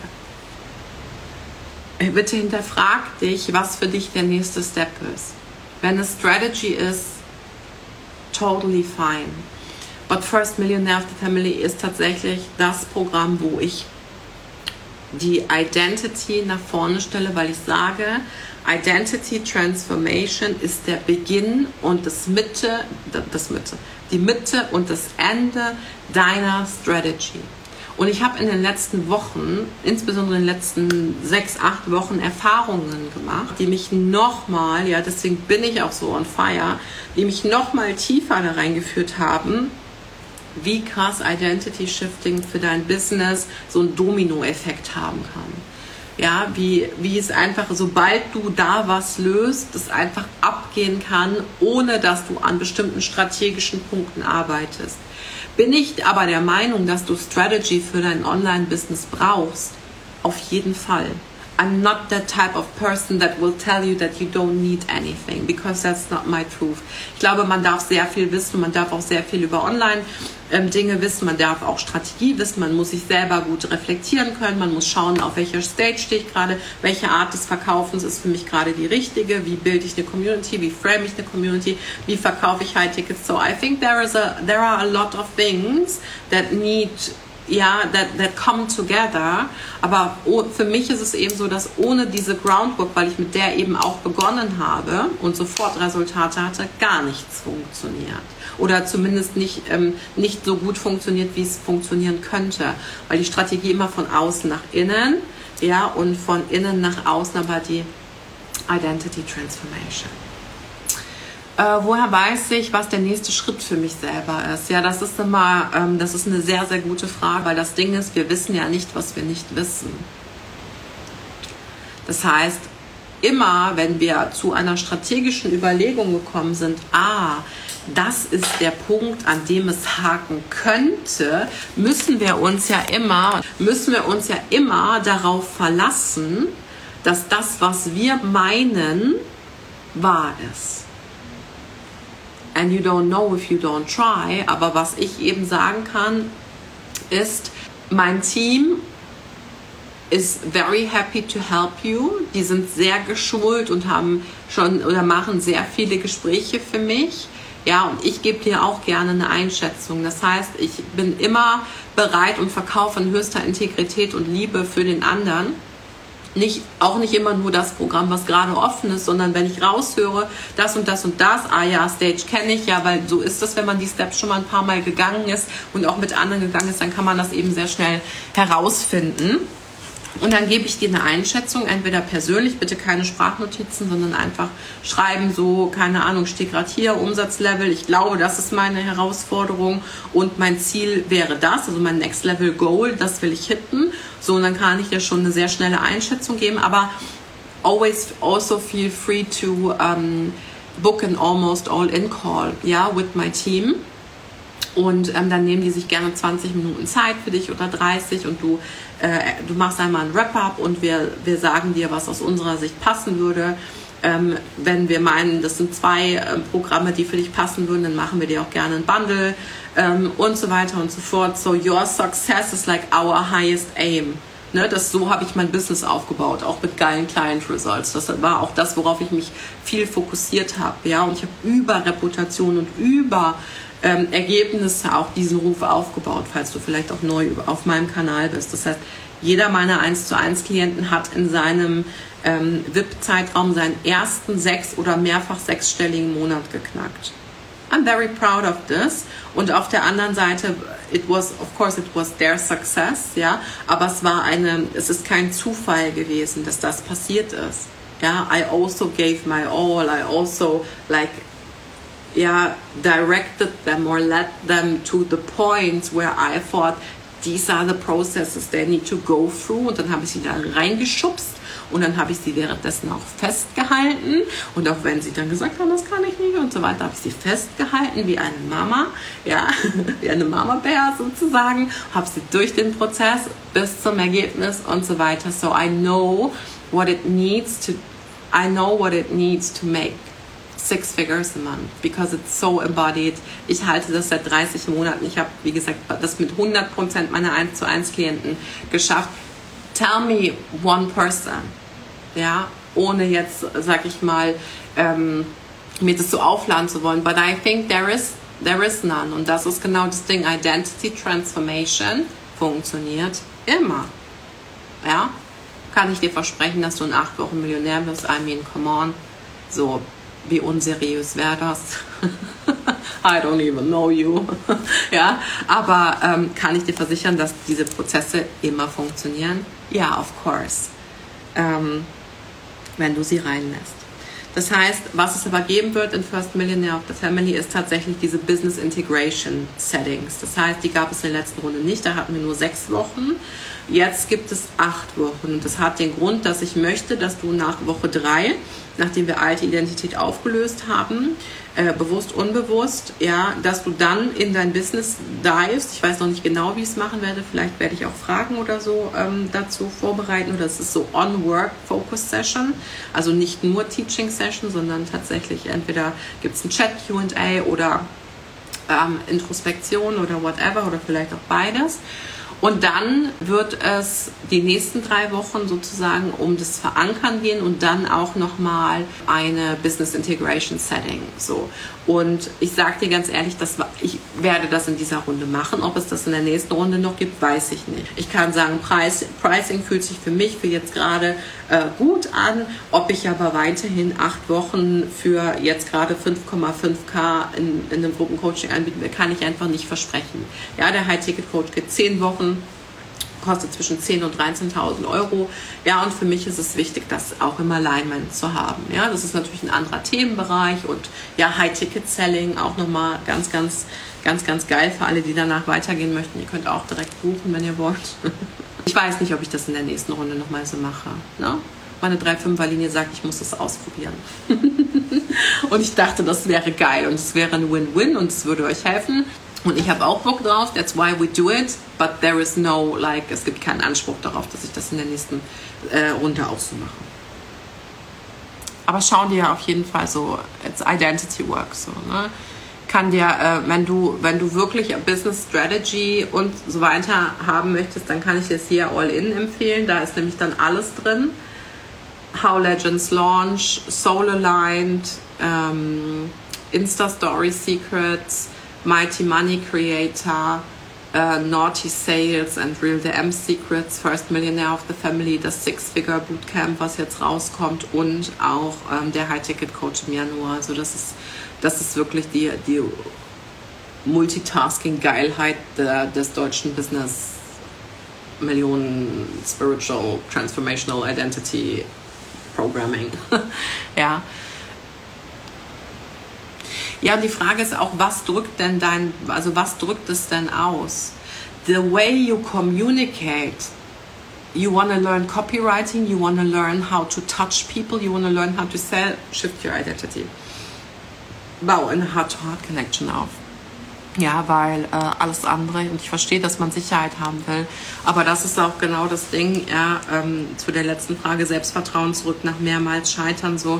Bitte hinterfrag dich, was für dich der nächste Step ist. Wenn es Strategy ist, totally fine. But First Millionaire of the Family ist tatsächlich das Programm, wo ich die Identity nach vorne stelle, weil ich sage, Identity Transformation ist der Beginn und das Mitte, das Mitte, die Mitte und das Ende deiner Strategy. Und ich habe in den letzten Wochen, insbesondere in den letzten sechs, acht Wochen Erfahrungen gemacht, die mich nochmal, ja, deswegen bin ich auch so on fire, die mich nochmal tiefer da reingeführt haben, wie krass Identity Shifting für dein Business so einen Domino-Effekt haben kann. Ja, wie, wie es einfach, sobald du da was löst, es einfach abgehen kann, ohne dass du an bestimmten strategischen Punkten arbeitest. Bin ich aber der Meinung, dass du Strategy für dein Online-Business brauchst? Auf jeden Fall. I'm not that type of person that will tell you that you don't need anything, because that's not my truth. Ich glaube, man darf sehr viel wissen, man darf auch sehr viel über Online-Dinge wissen, man darf auch Strategie wissen, man muss sich selber gut reflektieren können, man muss schauen, auf welcher Stage stehe ich gerade, welche Art des Verkaufens ist für mich gerade die richtige, wie bilde ich eine Community, wie frame ich eine Community, wie verkaufe ich High Tickets. So I think there is a, there are a lot of things that need ja, that, that come together. Aber für mich ist es eben so, dass ohne diese Groundwork, weil ich mit der eben auch begonnen habe und sofort Resultate hatte, gar nichts funktioniert. Oder zumindest nicht, ähm, nicht so gut funktioniert, wie es funktionieren könnte. Weil die Strategie immer von außen nach innen, ja, und von innen nach außen, aber die Identity Transformation. Äh, woher weiß ich, was der nächste Schritt für mich selber ist? Ja, das ist immer, ähm, das ist eine sehr, sehr gute Frage, weil das Ding ist, wir wissen ja nicht, was wir nicht wissen. Das heißt, immer, wenn wir zu einer strategischen Überlegung gekommen sind, ah, das ist der Punkt, an dem es haken könnte, müssen wir uns ja immer, müssen wir uns ja immer darauf verlassen, dass das, was wir meinen, wahr ist. And you don't know if you don't try. Aber was ich eben sagen kann, ist, mein Team is very happy to help you. Die sind sehr geschult und haben schon oder machen sehr viele Gespräche für mich. Ja, und ich gebe dir auch gerne eine Einschätzung. Das heißt, ich bin immer bereit und verkaufe in höchster Integrität und Liebe für den anderen. Nicht, auch nicht immer nur das Programm, was gerade offen ist, sondern wenn ich raushöre, das und das und das, ah ja, Stage kenne ich ja, weil so ist das, wenn man die Steps schon mal ein paar Mal gegangen ist und auch mit anderen gegangen ist, dann kann man das eben sehr schnell herausfinden. Und dann gebe ich dir eine Einschätzung, entweder persönlich, bitte keine Sprachnotizen, sondern einfach schreiben, so, keine Ahnung, stehe gerade hier, Umsatzlevel, ich glaube, das ist meine Herausforderung und mein Ziel wäre das, also mein Next Level Goal, das will ich hitten. So, und dann kann ich dir schon eine sehr schnelle Einschätzung geben, aber always also feel free to um, book an almost all-in call, ja, yeah, with my team. Und ähm, dann nehmen die sich gerne zwanzig Minuten Zeit für dich oder dreißig und du, äh, du machst einmal ein Wrap-up und wir, wir sagen dir, was aus unserer Sicht passen würde. Ähm, wenn wir meinen, das sind zwei äh, Programme, die für dich passen würden, dann machen wir dir auch gerne ein Bundle ähm, und so weiter und so fort. So your success is like our highest aim. Ne, das, so habe ich mein Business aufgebaut, auch mit geilen Client Results. Das war auch das, worauf ich mich viel fokussiert habe. Ja? Und ich habe über Reputation und über ähm, Ergebnisse auch diesen Ruf aufgebaut, falls du vielleicht auch neu auf meinem Kanal bist. Das heißt, jeder meiner eins zu eins Klienten hat in seinem ähm, V I P-Zeitraum seinen ersten sechs- oder mehrfach sechsstelligen Monat geknackt. I'm very proud of this. Und auf der anderen Seite, it was, of course, it was their success, ja, aber es war eine, es ist kein Zufall gewesen, dass das passiert ist. Ja, I also gave my all, I also, like, yeah, directed them or led them to the points where I thought, these are the processes they need to go through. Und dann habe ich sie da reingeschubst. Und dann habe ich sie währenddessen auch festgehalten. Und auch wenn sie dann gesagt haben, das kann ich nicht und so weiter, habe ich sie festgehalten wie eine Mama, ja, wie eine Mama-Bär sozusagen. Habe sie durch den Prozess bis zum Ergebnis und so weiter. So I know what it needs to, I know what it needs to make six figures a month, because it's so embodied. Ich halte das seit dreißig Monaten. Ich habe, wie gesagt, das mit hundert Prozent meiner eins zu eins Klienten geschafft. Tell me one person, ja, ohne jetzt, sag ich mal, ähm, mir das so aufladen zu wollen. But I think there is, there is none. Und das ist genau das Ding. Identity Transformation funktioniert immer. Ja, kann ich dir versprechen, dass du in acht Wochen Millionär wirst. I mean, come on. So, wie unseriös wäre das? I don't even know you. Ja, aber ähm, kann ich dir versichern, dass diese Prozesse immer funktionieren? Ja, of course. Ähm, wenn du sie reinlässt. Das heißt, was es aber geben wird in First Millionaire of the Family ist tatsächlich diese Business Integration Settings. Das heißt, die gab es in der letzten Runde nicht. Da hatten wir nur sechs Wochen. Jetzt gibt es acht Wochen. Und das hat den Grund, dass ich möchte, dass du nach Woche drei, nachdem wir alte Identität aufgelöst haben, äh, bewusst, unbewusst, ja, dass du dann in dein Business divest. Ich weiß noch nicht genau, wie ich es machen werde. Vielleicht werde ich auch Fragen oder so ähm, dazu vorbereiten. Oder es ist so On-Work-Focus-Session. Also nicht nur Teaching-Session, sondern tatsächlich entweder gibt es ein Chat-Q and A oder ähm, Introspektion oder whatever oder vielleicht auch beides. Und dann wird es die nächsten drei Wochen sozusagen um das Verankern gehen und dann auch nochmal eine Business Integration Setting. So. Und ich sage dir ganz ehrlich, das, ich werde das in dieser Runde machen. Ob es das in der nächsten Runde noch gibt, weiß ich nicht. Ich kann sagen, Preis, Pricing fühlt sich für mich für jetzt gerade äh, gut an. Ob ich aber weiterhin acht Wochen für jetzt gerade fünf Komma fünf K in, in einem Gruppencoaching anbieten will, kann ich einfach nicht versprechen. Ja, der High-Ticket-Coach geht zehn Wochen, kostet zwischen zehntausend und dreizehntausend Euro. Ja, und für mich ist es wichtig, das auch im Alignment zu haben. Ja, das ist natürlich ein anderer Themenbereich und ja, High-Ticket-Selling auch nochmal ganz, ganz, ganz, ganz geil für alle, die danach weitergehen möchten. Ihr könnt auch direkt buchen, wenn ihr wollt. Ich weiß nicht, ob ich das in der nächsten Runde nochmal so mache. Ne? Meine drei Fünfer Linie sagt, ich muss das ausprobieren. Und ich dachte, das wäre geil und es wäre ein Win-Win und es würde euch helfen. Und ich habe auch Bock drauf, that's why we do it, but there is no, like, es gibt keinen Anspruch darauf, dass ich das in der nächsten äh, Runde auch so mache. Aber schau dir auf jeden Fall so, it's Identity Work, so, ne? Kann dir, äh, wenn du, wenn du wirklich Business Strategy und so weiter haben möchtest, dann kann ich dir das hier All-In empfehlen, da ist nämlich dann alles drin. How Legends Launch, Soul Aligned, ähm, Insta Story Secrets, Mighty Money Creator, uh, Naughty Sales and Real D M Secrets, First Millionaire of the Family, das Six-Figure Bootcamp, was jetzt rauskommt und auch ähm, der High-Ticket-Coach im Januar. Also das ist, das ist wirklich die, die Multitasking-Geilheit der, des deutschen Business Millionen Spiritual Transformational Identity Programming. Ja. Ja, und die Frage ist auch, was drückt denn dein, also was drückt es denn aus? The way you communicate, you want to learn copywriting, you want to learn how to touch people, you want to learn how to sell, shift your identity. Bau eine Heart-to-Heart-Connection auf. Ja, weil äh, alles andere, und ich verstehe, dass man Sicherheit haben will, aber das ist auch genau das Ding, ja, ähm, zu der letzten Frage, Selbstvertrauen zurück nach mehrmals Scheitern, so.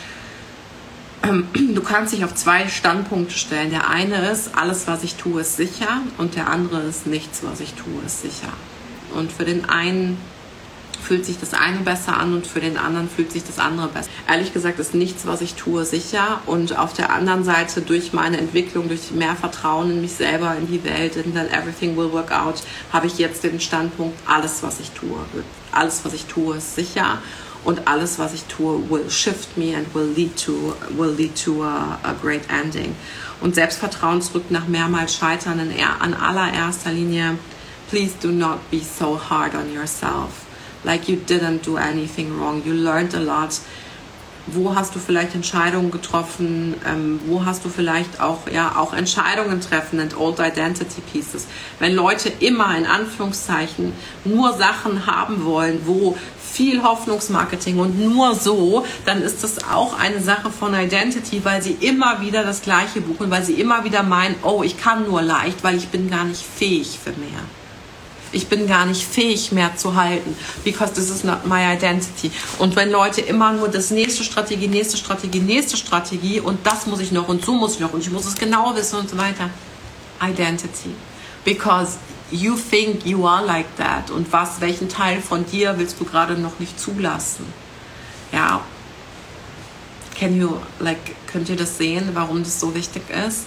Du kannst dich auf zwei Standpunkte stellen. Der eine ist, alles, was ich tue, ist sicher. Und der andere ist, nichts, was ich tue, ist sicher. Und für den einen fühlt sich das eine besser an und für den anderen fühlt sich das andere besser. Ehrlich gesagt ist nichts, was ich tue, sicher. Und auf der anderen Seite, durch meine Entwicklung, durch mehr Vertrauen in mich selber, in die Welt, in that everything will work out, habe ich jetzt den Standpunkt, alles, was ich tue, alles, was ich tue, ist sicher. Und alles, was ich tue, will shift me and will lead to, will lead to a, a great ending. Und Selbstvertrauen zurück nach mehrmals Scheitern in er, an allererster Linie. Please do not be so hard on yourself. Like you didn't do anything wrong. You learned a lot. Wo hast du vielleicht Entscheidungen getroffen? Ähm, wo hast du vielleicht auch, ja, auch Entscheidungen treffen and old identity pieces? Wenn Leute immer in Anführungszeichen nur Sachen haben wollen, wo viel Hoffnungsmarketing und nur so, dann ist das auch eine Sache von Identity, weil sie immer wieder das Gleiche buchen, weil sie immer wieder meinen, oh, ich kann nur leicht, weil ich bin gar nicht fähig für mehr. Ich bin gar nicht fähig mehr zu halten, because this is not my identity. Und wenn Leute immer nur das nächste Strategie, nächste Strategie, nächste Strategie und das muss ich noch und so muss ich noch und ich muss es genau wissen und so weiter. Identity. Because you think you are like that. Und was, welchen Teil von dir willst du gerade noch nicht zulassen? Ja. Can you, like, könnt ihr das sehen, warum das so wichtig ist?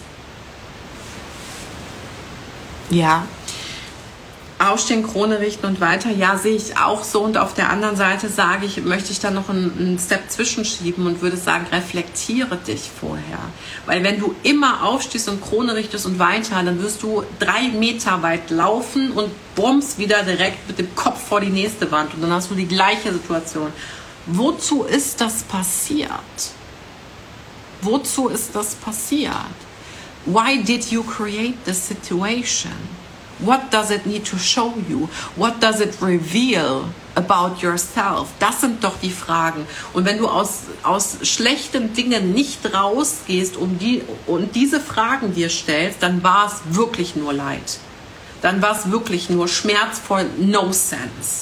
Ja. Aufstehen, Krone richten und weiter. Ja, sehe ich auch so. Und auf der anderen Seite sage ich, möchte ich da noch einen, einen Step zwischenschieben und würde sagen, reflektiere dich vorher. Weil wenn du immer aufstehst und Krone richtest und weiter, dann wirst du drei Meter weit laufen und bombst wieder direkt mit dem Kopf vor die nächste Wand. Und dann hast du die gleiche Situation. Wozu ist das passiert? Wozu ist das passiert? Why did you create this situation? What does it need to show you? What does it reveal about yourself? Das sind doch die Fragen. Und wenn du aus, aus schlechten Dingen nicht rausgehst und, die, und diese Fragen dir stellst, dann war es wirklich nur Leid. Dann war es wirklich nur schmerzvoll, no sense.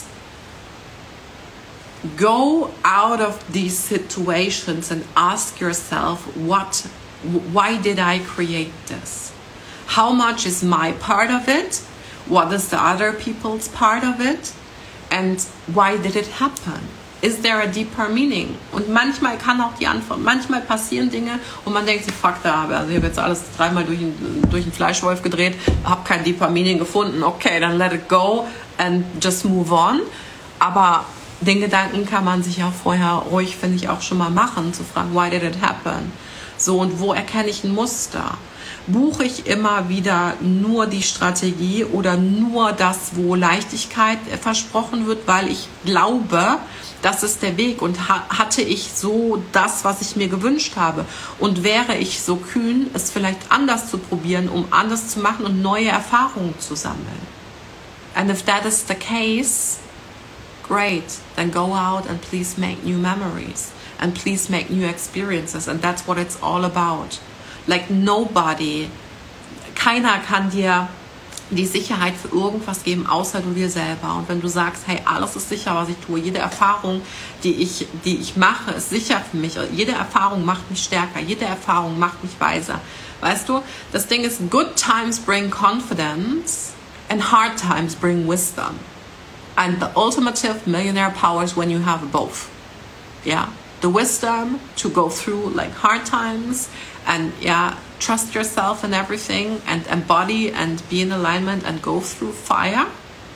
Go out of these situations and ask yourself, what, why did I create this? How much is my part of it? What is the other people's part of it? And why did it happen? Is there a deeper meaning? Und manchmal kann auch die Antwort, manchmal passieren Dinge und man denkt sich, fuck da, also ich habe jetzt alles dreimal durch einen, durch einen Fleischwolf gedreht, habe kein deeper meaning gefunden, okay, dann let it go and just move on. Aber den Gedanken kann man sich auch vorher ruhig, finde ich, auch schon mal machen, zu fragen, why did it happen? So, und wo erkenne ich ein Muster? Buche ich immer wieder nur die Strategie oder nur das, wo Leichtigkeit versprochen wird, weil ich glaube, das ist der Weg und ha- hatte ich so das, was ich mir gewünscht habe und wäre ich so kühn, es vielleicht anders zu probieren, um anders zu machen und neue Erfahrungen zu sammeln. And if that is the case, great, then go out and please make new memories and please make new experiences, and that's what it's all about. Like nobody, keiner kann dir die Sicherheit für irgendwas geben, außer du dir selber. Und wenn du sagst, hey, alles ist sicher, was ich tue, jede Erfahrung, die ich, die ich mache, ist sicher für mich. Jede Erfahrung macht mich stärker, jede Erfahrung macht mich weiser. Weißt du, das Ding ist, good times bring confidence and hard times bring wisdom. And the ultimative millionaire power is when you have both. Yeah, the wisdom to go through like hard times and yeah, trust yourself in everything and embody and be in alignment and go through fire.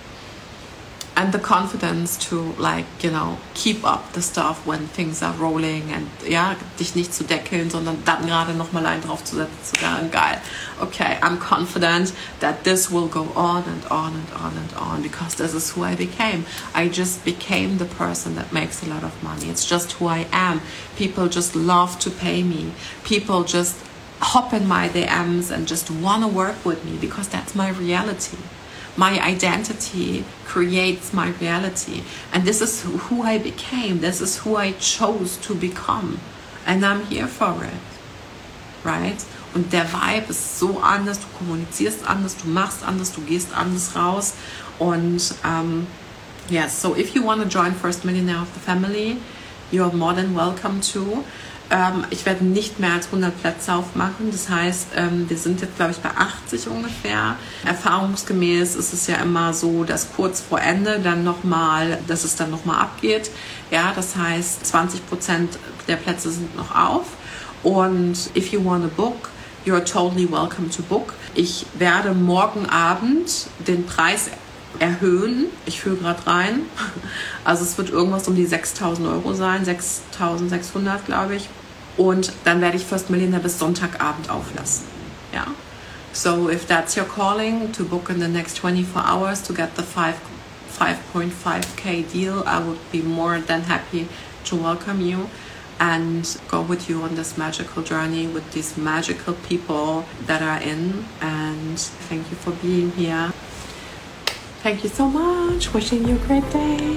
And the confidence to like, you know, keep up the stuff when things are rolling and ja, dich nicht zu deckeln, sondern dann gerade nochmal einen draufzusetzen, zu sagen, geil, okay, I'm confident that this will go on and on and on and on because this is who I became. I just became the person that makes a lot of money. It's just who I am. People just love to pay me. People just hop in my D Ms and just want to work with me because that's my reality. My identity creates my reality. And this is who I became. This is who I chose to become. And I'm here for it. Right? Und der Vibe ist so anders. Du kommunizierst anders, du machst anders, du gehst anders raus. Und um, yes, so if you want to join First Millionaire of the Family, you're more than welcome to. Ähm, ich werde nicht mehr als hundert Plätze aufmachen. Das heißt, ähm, wir sind jetzt, glaube ich, bei achtzig ungefähr. Erfahrungsgemäß ist es ja immer so, dass kurz vor Ende dann nochmal, dass es dann nochmal abgeht. Ja, das heißt, zwanzig Prozent der Plätze sind noch auf. Und if you want to book, you're totally welcome to book. Ich werde morgen Abend den Preis erhöhen. Ich führe gerade rein. Also es wird irgendwas um die sechstausend Euro sein, sechstausendsechshundert, glaube ich. Und dann werde ich First Millionaire bis Sonntagabend auflassen. Ja. So if that's your calling to book in the next twenty-four hours to get the five point five K deal, I would be more than happy to welcome you and go with you on this magical journey with these magical people that are in. And thank you for being here. Thank you so much. Wishing you a great day.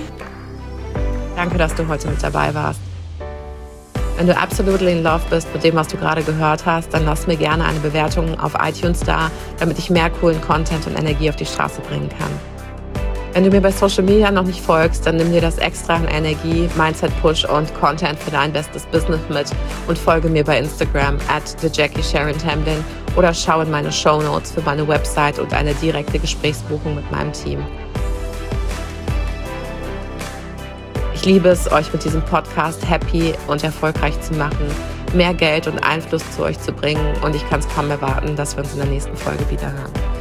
Danke, dass du heute mit dabei warst. Wenn du absolutely in love bist mit dem, was du gerade gehört hast, dann lass mir gerne eine Bewertung auf iTunes da, damit ich mehr coolen Content und Energie auf die Straße bringen kann. Wenn du mir bei Social Media noch nicht folgst, dann nimm dir das extra an Energie, Mindset Push und Content für dein bestes Business mit und folge mir bei Instagram at the Jackie Sharon Tamblyn oder schau in meine Shownotes für meine Website und eine direkte Gesprächsbuchung mit meinem Team. Ich liebe es, euch mit diesem Podcast happy und erfolgreich zu machen, mehr Geld und Einfluss zu euch zu bringen und ich kann es kaum erwarten, dass wir uns in der nächsten Folge wieder hören.